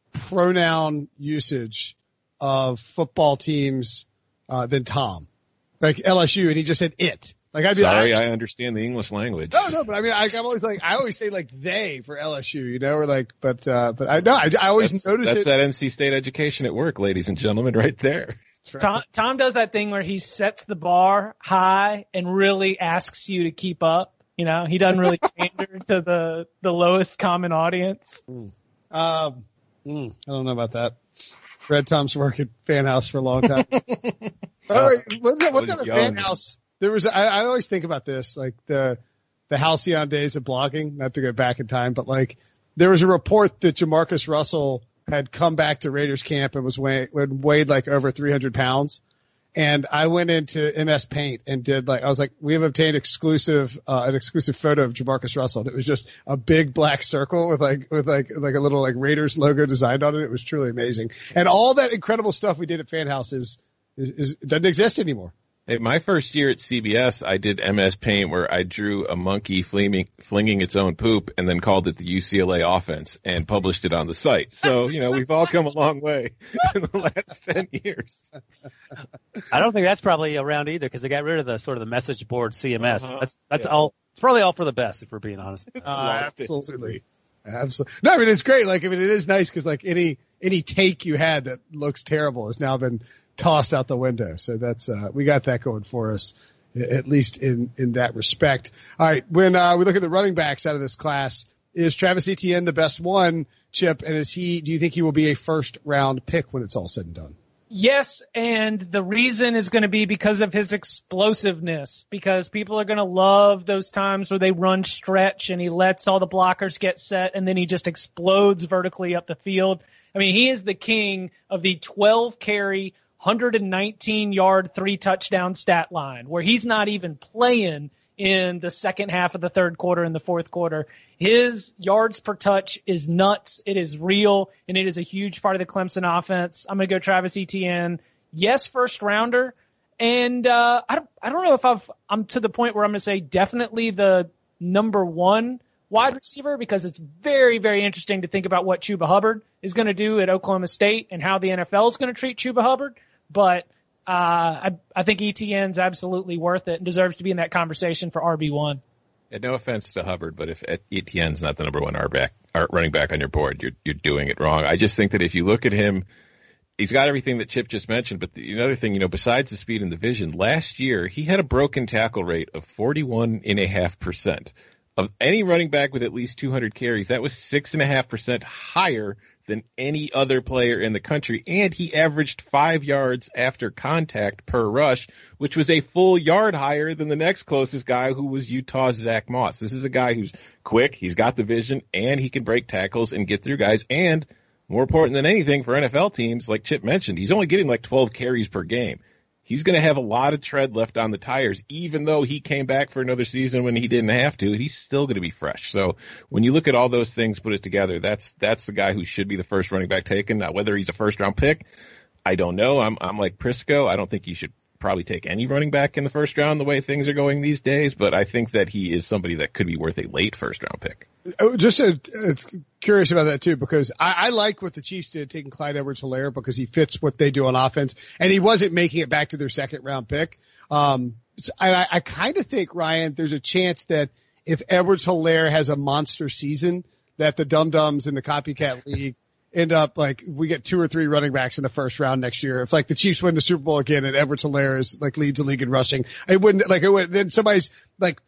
pronoun usage of football teams uh, than Tom. Like L S U, and he just said it. Like I'd be Sorry, like, I understand the English language. No, no, but I mean, I, I'm always like, I always say like they for L S U, you know, or like, but, uh, but I no, I, I always that's, notice that's it. That's that N C State education at work, ladies and gentlemen, right there. Right. Tom, Tom does that thing where he sets the bar high and really asks you to keep up. You know, he doesn't really pander to the, the lowest common audience. Mm. Um, mm, I don't know about that. Fred Tom's worked at Fan House for a long time. All right, what, what kind of Fan House? There was, I, I always think about this, like the, the halcyon days of blogging, not to go back in time, but like there was a report that Jamarcus Russell had come back to Raiders camp and was weigh, weighed like over three hundred pounds. And I went into M S Paint and did like, I was like, we have obtained exclusive, uh, an exclusive photo of Jamarcus Russell. And it was just a big black circle with like, with like, like a little like Raiders logo designed on it. It was truly amazing. And all that incredible stuff we did at Fan House is, is, is doesn't exist anymore. Hey, my first year at C B S, I did M S Paint where I drew a monkey flinging, flinging its own poop and then called it the U C L A offense and published it on the site. So, you know, we've all come a long way in the last ten years. I don't think that's probably around either because they got rid of the sort of the message board C M S. Uh-huh. That's, that's yeah. all, it's probably all for the best if we're being honest. Uh, absolutely. Absolutely. No, I mean, it's great. Like, I mean, it is nice because like any, any take you had that looks terrible has now been tossed out the window. So that's, uh, we got that going for us, at least in, in that respect. All right. When, uh, we look at the running backs out of this class, is Travis Etienne the best one, Chip? And is he, do you think he will be a first round pick when it's all said and done? Yes. And the reason is going to be because of his explosiveness, because people are going to love those times where they run stretch and he lets all the blockers get set and then he just explodes vertically up the field. I mean, he is the king of the twelve carry, one hundred nineteen yard, three touchdown stat line where he's not even playing in the second half of the third quarter and the fourth quarter. His yards per touch is nuts. It is real, and it is a huge part of the Clemson offense. I'm going to go Travis Etienne. Yes, first rounder. And, uh, I don't, I don't know if I've, I'm to the point where I'm going to say definitely the number one wide receiver because it's very, very interesting to think about what Chuba Hubbard is going to do at Oklahoma State and how the N F L is going to treat Chuba Hubbard. But, uh, I, I think Etienne's absolutely worth it and deserves to be in that conversation for R B one. Yeah, no offense to Hubbard, but if Etienne's not the number one R back, R running back on your board, you're, you're doing it wrong. I just think that if you look at him, he's got everything that Chip just mentioned, but the, another thing, you know, besides the speed and the vision, last year he had a broken tackle rate of forty-one and a half percent. Of any running back with at least two hundred carries, that was six and a half percent higher than any other player in the country. And he averaged five yards after contact per rush, which was a full yard higher than the next closest guy, who was Utah's Zach Moss. This is a guy who's quick. He's got the vision and he can break tackles and get through guys. And more important than anything for N F L teams, like Chip mentioned, he's only getting like twelve carries per game. He's going to have a lot of tread left on the tires, even though he came back for another season when he didn't have to. He's still going to be fresh. So when you look at all those things, put it together, that's that's the guy who should be the first running back taken. Now, whether he's a first round pick, I don't know. I'm I'm like Prisco. I don't think you should probably take any running back in the first round the way things are going these days, but I think that he is somebody that could be worth a late first round pick. Just a, it's curious about that too, because I, I like what the Chiefs did taking Clyde Edwards-Helaire because he fits what they do on offense, and he wasn't making it back to their second round pick. Um, so I, I kind of think, Ryan, there's a chance that if Edwards-Helaire has a monster season, that the dum-dums in the copycat league end up like we get two or three running backs in the first round next year. If like the Chiefs win the Super Bowl again and Edwards-Helaire is like leads the league in rushing, it wouldn't like it would then somebody's like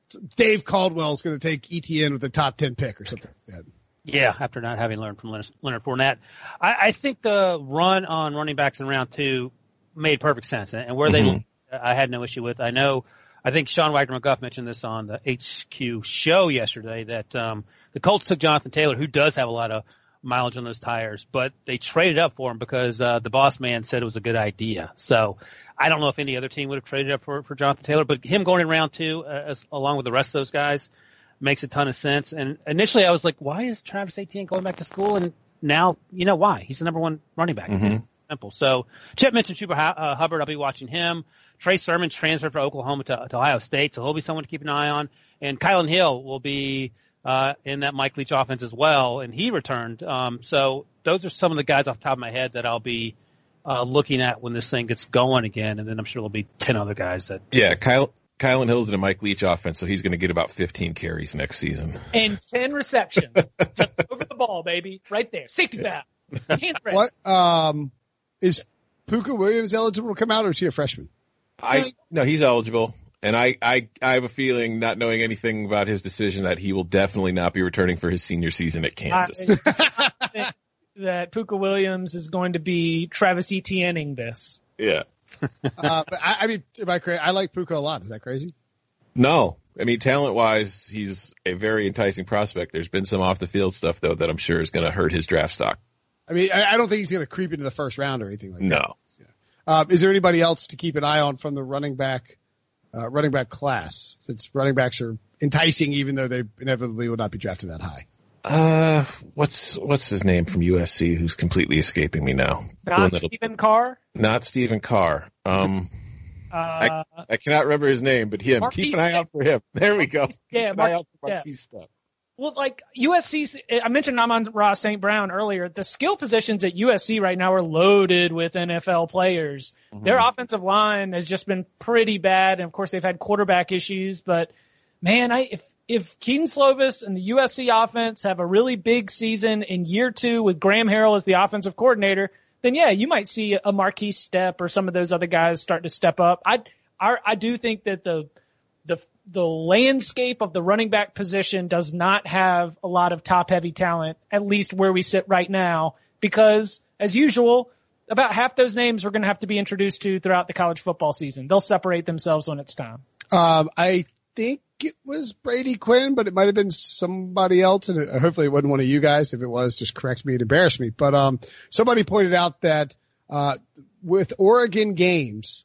Dave Caldwell's going to take E T N with the top ten pick or something like that. Yeah, after not having learned from Leonard, Leonard Fournette. I, I think the run on running backs in round two made perfect sense, and where Mm-hmm. they I had no issue with. I know, I think Sean Wagner McGuff mentioned this on the H Q show yesterday that um, the Colts took Jonathan Taylor, who does have a lot of mileage on those tires, but they traded up for him because uh, the boss man said it was a good idea. So I don't know if any other team would have traded up for, for Jonathan Taylor, but him going in round two, uh, as, along with the rest of those guys, makes a ton of sense. And initially I was like, why is Travis Etienne going back to school? And now, you know why. He's the number one running back. Mm-hmm. Simple. So Chip mentioned Chuba uh, Hubbard. I'll be watching him. Trey Sermon's transferred from Oklahoma to, to Ohio State, so he'll be someone to keep an eye on. And Kylan Hill will be uh, in that Mike Leach offense as well, and he returned. Um, so those are some of the guys off the top of my head that I'll be uh, looking at when this thing gets going again, and then I'm sure there'll be ten other guys that. Yeah, Kyle. Kylan Hill's in a Mike Leach offense, so he's going to get about fifteen carries next season. And ten receptions. Just over the ball, baby. Right there. Safety valve. What um, is Puka Williams eligible to come out, or is he a freshman? I no, he's eligible, and I, I I have a feeling, not knowing anything about his decision, that he will definitely not be returning for his senior season at Kansas. I think that Puka Williams is going to be Travis Etienne-ing this. Yeah. uh, but I, I mean, am I crazy? I like Puka a lot. Is that crazy? No, I mean, talent-wise, he's a very enticing prospect. There's been some off-the-field stuff, though, that I'm sure is going to hurt his draft stock. I mean, I, I don't think he's going to creep into the first round or anything like that. No. Uh, is there anybody else to keep an eye on from the running back, uh, running back class? Since running backs are enticing, even though they inevitably will not be drafted that high. Uh, what's what's his name from U S C? Who's completely escaping me now? Not Stephen Carr. Not Stephen Carr. Um, uh, I, I cannot remember his name, but him. Marquise Keep an eye out for him. There we go. Yeah, Keep an eye out for yeah. Marquise stuff. Well, like U S C, I mentioned Amon-Ra Saint Brown earlier. The skill positions at U S C right now are loaded with N F L players. Mm-hmm. Their offensive line has just been pretty bad, and of course they've had quarterback issues. But man, I if if Keaton Slovis and the U S C offense have a really big season in year two with Graham Harrell as the offensive coordinator, then yeah, you might see a Marquise Stepp or some of those other guys start to step up. I I, I do think that the the the landscape of the running back position does not have a lot of top heavy talent, at least where we sit right now, because as usual, about half those names we're going to have to be introduced to throughout the college football season. They'll separate themselves when it's time. Um, I think it was Brady Quinn, but it might have been somebody else, and it, hopefully it wasn't one of you guys. If it was, just correct me and embarrass me. But um, somebody pointed out that uh, with Oregon games,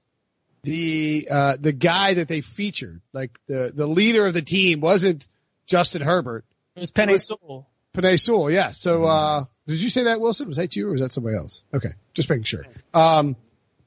the uh, the guy that they featured, like the the leader of the team, wasn't Justin Herbert. It was Penei Sewell. Penei Sewell, yeah. So uh, did you say that, Wilson? Was that you, or was that somebody else? Okay, just making sure. Um,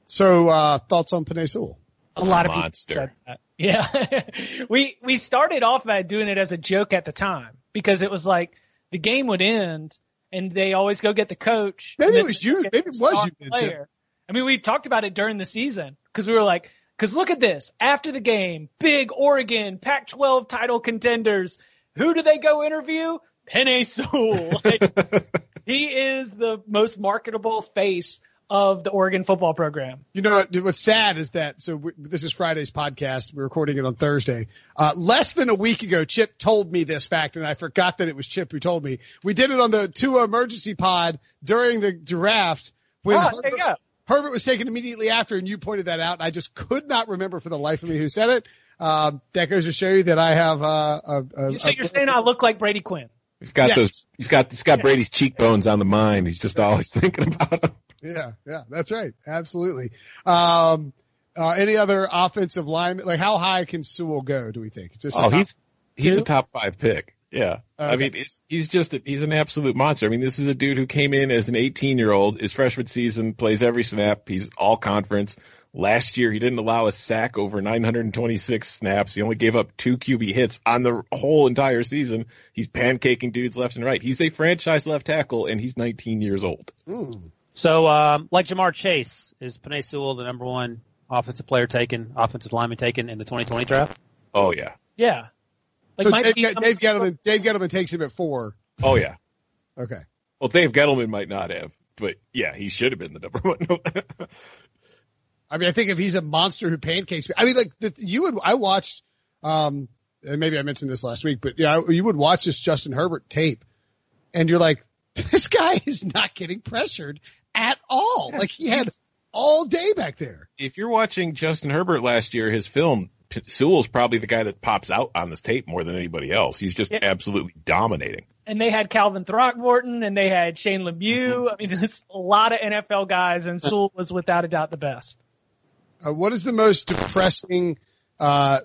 so uh, thoughts on Penei Sewell? A lot of Monster. people said that. Yeah. we, we started off by doing it as a joke at the time because it was like the game would end and they always go get the coach. Maybe it was you. Maybe it was you. Player. I mean, we talked about it during the season because we were like, because look at this. After the game, big Oregon Pac twelve title contenders. Who do they go interview? Penei Sewell. Like, he is the most marketable face of the Oregon football program. You know, what's sad is that, so we, this is Friday's podcast. We're recording it on Thursday. Uh, less than a week ago, Chip told me this fact, and I forgot that it was Chip who told me. We did it on the Tua emergency pod during the draft when oh, Herbert, Herbert was taken immediately after, and you pointed that out, and I just could not remember for the life of me who said it. Um, that goes to show you that I have uh, a, a, you, so a, you're saying I look like Brady Quinn. He's got yes. those. He's got. He's got Brady's cheekbones on the mind. He's just always thinking about them. Yeah, yeah, that's right. Absolutely. Um, uh, any other offensive lineman? Like, how high can Sewell go, do we think? Is this oh, he's he's two? a top five pick. Yeah. Okay. I mean, it's, he's just, a, he's an absolute monster. I mean, this is a dude who came in as an eighteen year old, his freshman season, plays every snap. He's all conference. Last year, he didn't allow a sack over nine hundred twenty-six snaps. He only gave up two Q B hits on the whole entire season. He's pancaking dudes left and right. He's a franchise left tackle, and he's nineteen years old. Mm. So, um, like Jamar Chase, is Penei Sewell the number one offensive player taken, offensive lineman taken in the twenty twenty draft? Oh, yeah. Yeah. Like So might Dave, be Dave some- Gettleman, Dave Gettleman takes him at four. Oh, yeah. Okay. Well, Dave Gettleman might not have, but yeah, he should have been the number one. I mean, I think if he's a monster who pancakes me, I mean, like the, you and I watched, um, and maybe I mentioned this last week, but yeah, you would watch this Justin Herbert tape and you're like, this guy is not getting pressured at all. Like he had all day back there. If you're watching Justin Herbert last year, his film, Sewell's probably the guy that pops out on this tape more than anybody else. He's just yeah. absolutely dominating. And they had Calvin Throckmorton and they had Shane Lemieux. Mm-hmm. I mean, there's a lot of N F L guys, and Sewell was without a doubt the best. Uh, what is the most depressing uh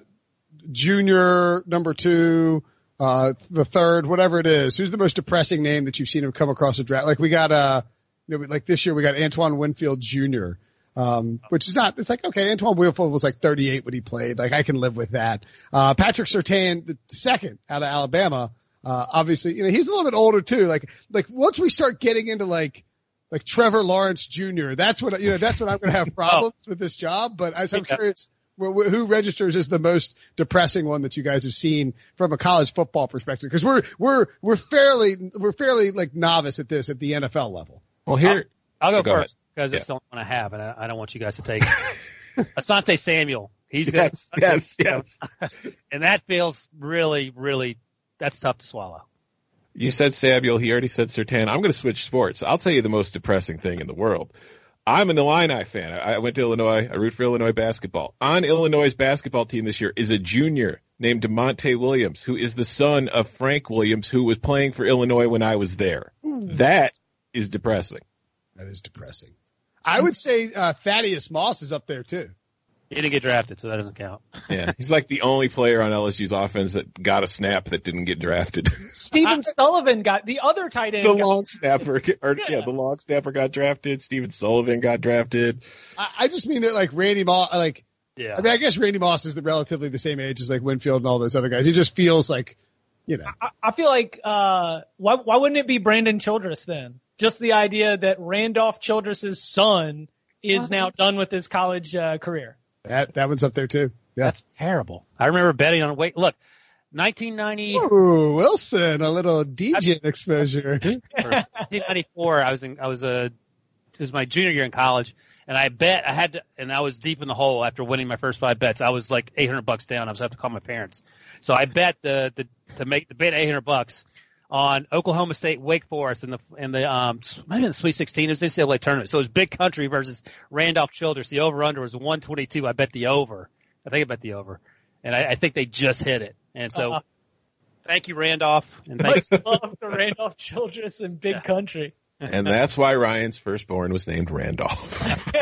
junior, number two, uh the third, whatever it is? Who's the most depressing name that you've seen him come across a draft? Like we got uh you know, like this year we got Antoine Winfield Junior Um, which is not, it's like, okay, Antoine Winfield was like thirty-eight when he played. Like I can live with that. Uh, Patrick Surtain, the second out of Alabama, uh, obviously, you know, he's a little bit older too. Like, like once we start getting into like, like Trevor Lawrence Junior, that's what, you know, that's when I'm going to have problems with this job. But I, I'm curious who registers as the most depressing one that you guys have seen from a college football perspective. Cause we're, we're, we're fairly, we're fairly like novice at this at the N F L level. Well, here, I'll, I'll go, go first. Because yeah. it's the only one I have, and I, I don't want you guys to take it. Asante Samuel. He's yes, good. Yes, yes. And that feels really, really, that's tough to swallow. You said Samuel. He already said Surtain. I'm going to switch sports. I'll tell you the most depressing thing in the world. I'm an Illini fan. I went to Illinois. I root for Illinois basketball. On Illinois' basketball team this year is a junior named DeMonte Williams, who is the son of Frank Williams, who was playing for Illinois when I was there. Ooh. That is depressing. That is depressing. I would say uh, Thaddeus Moss is up there too. He didn't get drafted, so that doesn't count. Yeah, he's like the only player on L S U's offense that got a snap that didn't get drafted. Stephen I, Sullivan got the other tight end. The got, long snapper, or yeah. yeah, the long snapper got drafted. Stephen Sullivan got drafted. I, I just mean that like Randy Moss, like yeah. I mean, I guess Randy Moss is the relatively the same age as like Winfield and all those other guys. He just feels like, you know. I, I feel like uh, why why wouldn't it be Brandon Childress then? Just the idea that Randolph Childress's son is now done with his college uh, career. That that one's up there too. Yeah. That's terrible. I remember betting on wait. Look, nineteen ninety. Ooh, Wilson, a little D J exposure. nineteen ninety-four. I was in. I was a. It was my junior year in college, and I bet I had to. And I was deep in the hole after winning my first five bets. I was like eight hundred bucks down. I was have to call my parents. So I bet the the to make the bet eight hundred bucks on Oklahoma State, Wake Forest, and the and the um maybe the Sweet sixteen. It was the N C double A tournament. So it was Big Country versus Randolph Childress. The over under was one twenty-two. I bet the over. I think I bet the over, and I, I think they just hit it. And so, uh, thank you, Randolph. And thanks love to Randolph Childress and Big yeah. Country. And that's why Ryan's firstborn was named Randolph.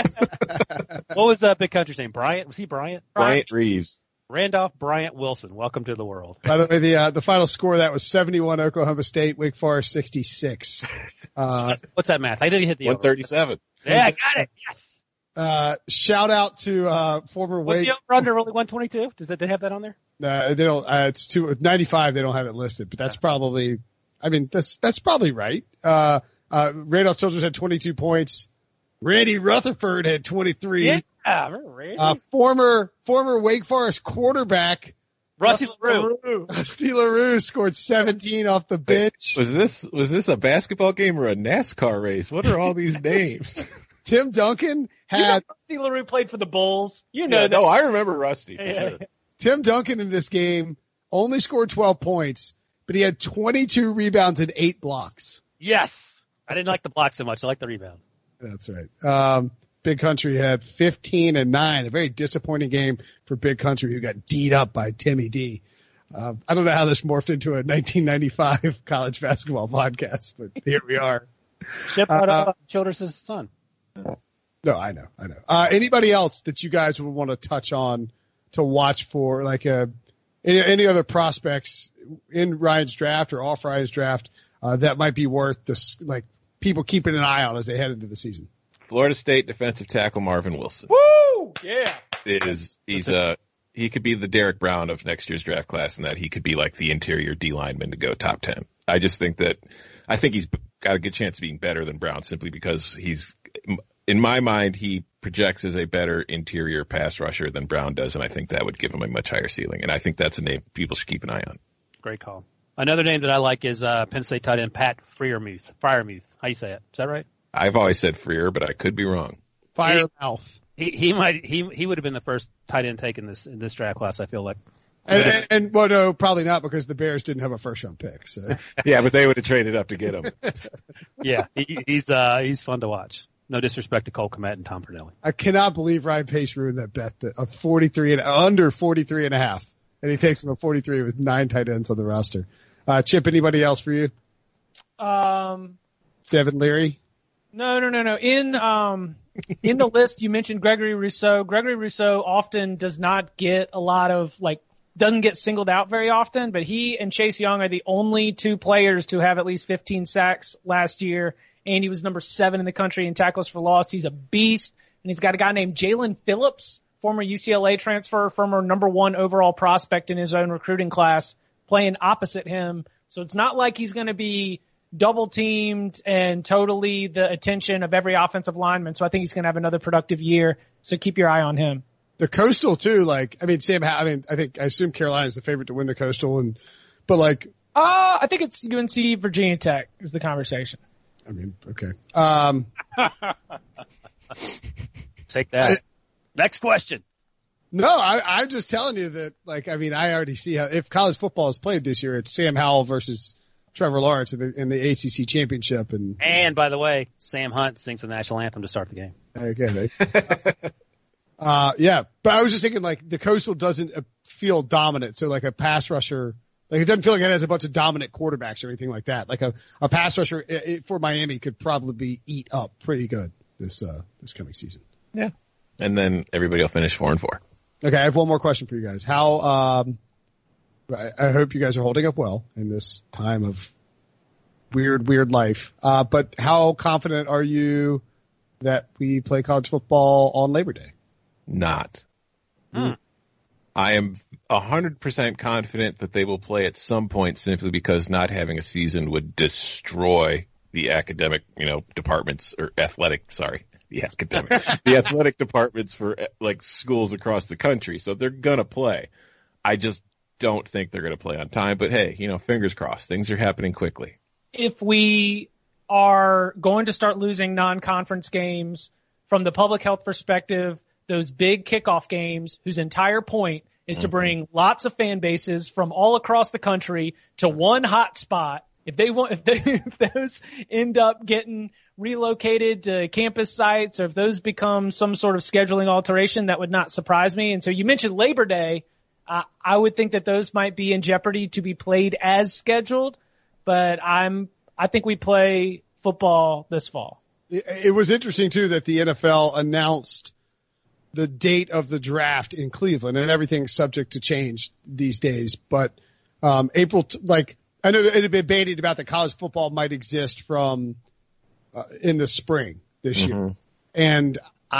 What was uh, Big Country's name? Bryant? Was he Bryant? Bryant Reeves. Randolph Bryant Wilson. Welcome to the world. By the way, the uh, the final score of that was seventy-one Oklahoma State, Wake Forest sixty-six. Uh, What's that math? I didn't hit the one thirty-seven. Over. Yeah, I got it. Yes. Uh, shout out to uh, former Was Wake. the over under only one twenty-two? Does that they have that on there? No, uh, they don't. Uh, it's two ninety-five. They don't have it listed, but that's probably. I mean, that's that's probably right. Uh, uh, Randolph Childress had twenty-two points. Randy Rutherford had twenty-three. Yeah. I remember Randy. Uh, former, former Wake Forest quarterback. Rusty LaRue. Rusty LaRue scored seventeen off the bench. Was this, was this a basketball game or a NASCAR race? What are all these names? Tim Duncan had. You know Rusty LaRue played for the Bulls. You know yeah, that. No, I remember Rusty. For yeah, sure. yeah. Tim Duncan in this game only scored twelve points, but he had twenty-two rebounds and eight blocks. Yes. I didn't like the blocks so much. I like the rebounds. That's right. Um, Big Country had fifteen and nine, a very disappointing game for Big Country, who got D'd up by Timmy D. Uh, I don't know how this morphed into a nineteen ninety-five college basketball podcast, but here we are. Ship out uh, Childress' son. No, I know, I know. Uh, anybody else that you guys would want to touch on to watch for, like, uh, any, any other prospects in Ryan's draft or off Ryan's draft, uh, that might be worth this, like, people keeping an eye on as they head into the season? Florida State defensive tackle Marvin Wilson. Woo! Yeah. Is he's a he could be the Derek Brown of next year's draft class, in that he could be like the interior D lineman to go top ten. I just think that I think he's got a good chance of being better than Brown, simply because he's, in my mind, he projects as a better interior pass rusher than Brown does, and I think that would give him a much higher ceiling. And I think that's a name people should keep an eye on. Great call. Another name that I like is uh, Penn State tight end Pat Freiermuth. Freiermuth. How you say it? Is that right? I've always said Freer, but I could be wrong. Firemouth. He, he he might he he would have been the first tight end taken this in this draft class. I feel like. And, and, and well, no, probably not because the Bears didn't have a first round pick. So. Yeah, but they would have traded up to get him. Yeah, he, he's uh, he's fun to watch. No disrespect to Cole Kmet and Tom Pernelli. I cannot believe Ryan Pace ruined that bet of forty-three and under forty-three and a half. And he takes him at forty-three with nine tight ends on the roster. Uh, Chip, anybody else for you? Um, Devin Leary? No, no, no, no. In, um, in the list, you mentioned Gregory Rousseau. Gregory Rousseau often does not get a lot of, like, doesn't get singled out very often, but he and Chase Young are the only two players to have at least fifteen sacks last year. And he was number seven in the country in tackles for loss. He's a beast. And he's got a guy named Jalen Phillips, former U C L A transfer, former number one overall prospect in his own recruiting class, playing opposite him. So it's not like he's going to be double teamed and totally the attention of every offensive lineman. So I think he's going to have another productive year. So keep your eye on him. The Coastal too, like, I mean, Sam, I mean, I think, I assume Carolina is the favorite to win the Coastal and, but like. Uh, I think it's U N C Virginia Tech is the conversation. I mean, okay. Um, Take that. I, Next question. No, I, I'm just telling you that, like, I mean, I already see how, if college football is played this year, it's Sam Howell versus Trevor Lawrence in the, in the A C C championship. And, and by the way, Sam Hunt sings the national anthem to start the game. Okay. uh, yeah, but I was just thinking, like, the Coastal doesn't feel dominant. So, like, a pass rusher, like, it doesn't feel like it has a bunch of dominant quarterbacks or anything like that. Like, a, a pass rusher it, it, for Miami could probably eat up pretty good this, uh, this coming season. Yeah. And then everybody will finish four and four. Okay. I have one more question for you guys. How, um, I, I hope you guys are holding up well in this time of weird, weird life. Uh, but how confident are you that we play college football on Labor Day? Not. Hmm. I am one hundred percent confident that they will play at some point simply because not having a season would destroy the academic, you know, departments or athletic, sorry, the academic, the athletic departments for like schools across the country. So they're going to play. I just don't think they're going to play on time, but hey, you know, fingers crossed. Things are happening quickly. If we are going to start losing non-conference games from the public health perspective, those big kickoff games whose entire point is to bring lots of fan bases from all across the country to one hot spot. If they want, if, they, if those end up getting relocated to campus sites, or if those become some sort of scheduling alteration, that would not surprise me. And so you mentioned Labor Day. Uh, I would think that those might be in jeopardy to be played as scheduled, but I'm, I think we play football this fall. It was interesting too that the N F L announced the date of the draft in Cleveland, and everything's subject to change these days. But, um, April, t- like, I know that it had been bandied about that college football might exist from, uh, in the spring this mm-hmm. year. And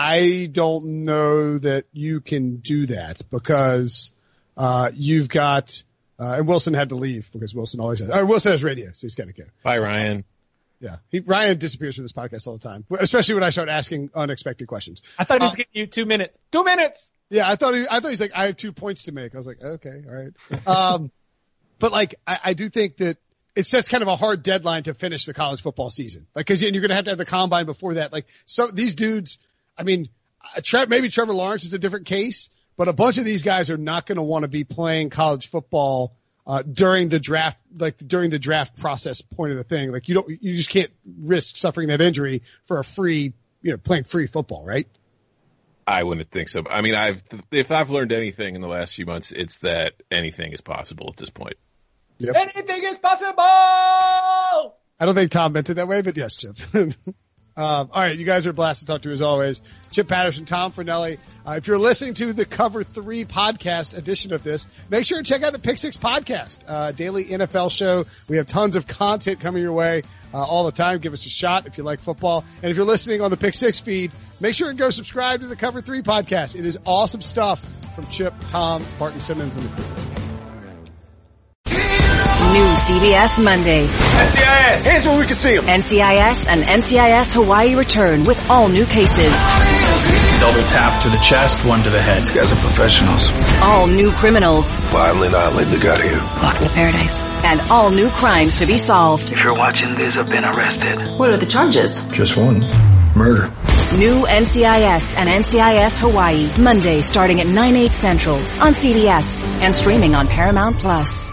I don't know that you can do that because, uh, you've got, uh, and Wilson had to leave because Wilson always has, uh, Wilson has radio, so he's got to go. Bye, Ryan. Yeah. He, Ryan disappears from this podcast all the time, especially when I start asking unexpected questions. I thought he was uh, giving you two minutes. Two minutes! Yeah, I thought he, I thought he's like, I have two points to make. I was like, okay, all right. Um, but like, I, I do think that it sets kind of a hard deadline to finish the college football season. Like, cause you're going to have to have the combine before that. Like, so these dudes, I mean, Tre- maybe Trevor Lawrence is a different case, but a bunch of these guys are not going to want to be playing college football Uh, during the draft, like during the draft process point of the thing. Like you don't, you just can't risk suffering that injury for a free, you know, playing free football, right? I wouldn't think so. I mean, I've, if I've learned anything in the last few months, it's that anything is possible at this point. Yep. Anything is possible! I don't think Tom meant it that way, but yes, Chip. Um, all right, you guys are a blast to talk to as always. Chip Patterson, Tom Fornelli. Uh, if you're listening to the Cover three podcast edition of this, make sure to check out the Pick Six podcast, uh, daily N F L show. We have tons of content coming your way uh, all the time. Give us a shot if you like football. And if you're listening on the Pick Six feed, make sure and go subscribe to the Cover three podcast. It is awesome stuff from Chip, Tom, Barton Simmons, and the crew. New C B S Monday. N C I S, here's where we can see them. N C I S and N C I S Hawaii return with all new cases. Double tap to the chest, one to the head. These guys are professionals. All new criminals. Violent island they got here. Welcome to paradise. And all new crimes to be solved. If you're watching this, I've been arrested. What are the charges? Just one. Murder. New N C I S and N C I S Hawaii, Monday starting at nine, eight central on C B S and streaming on Paramount Plus.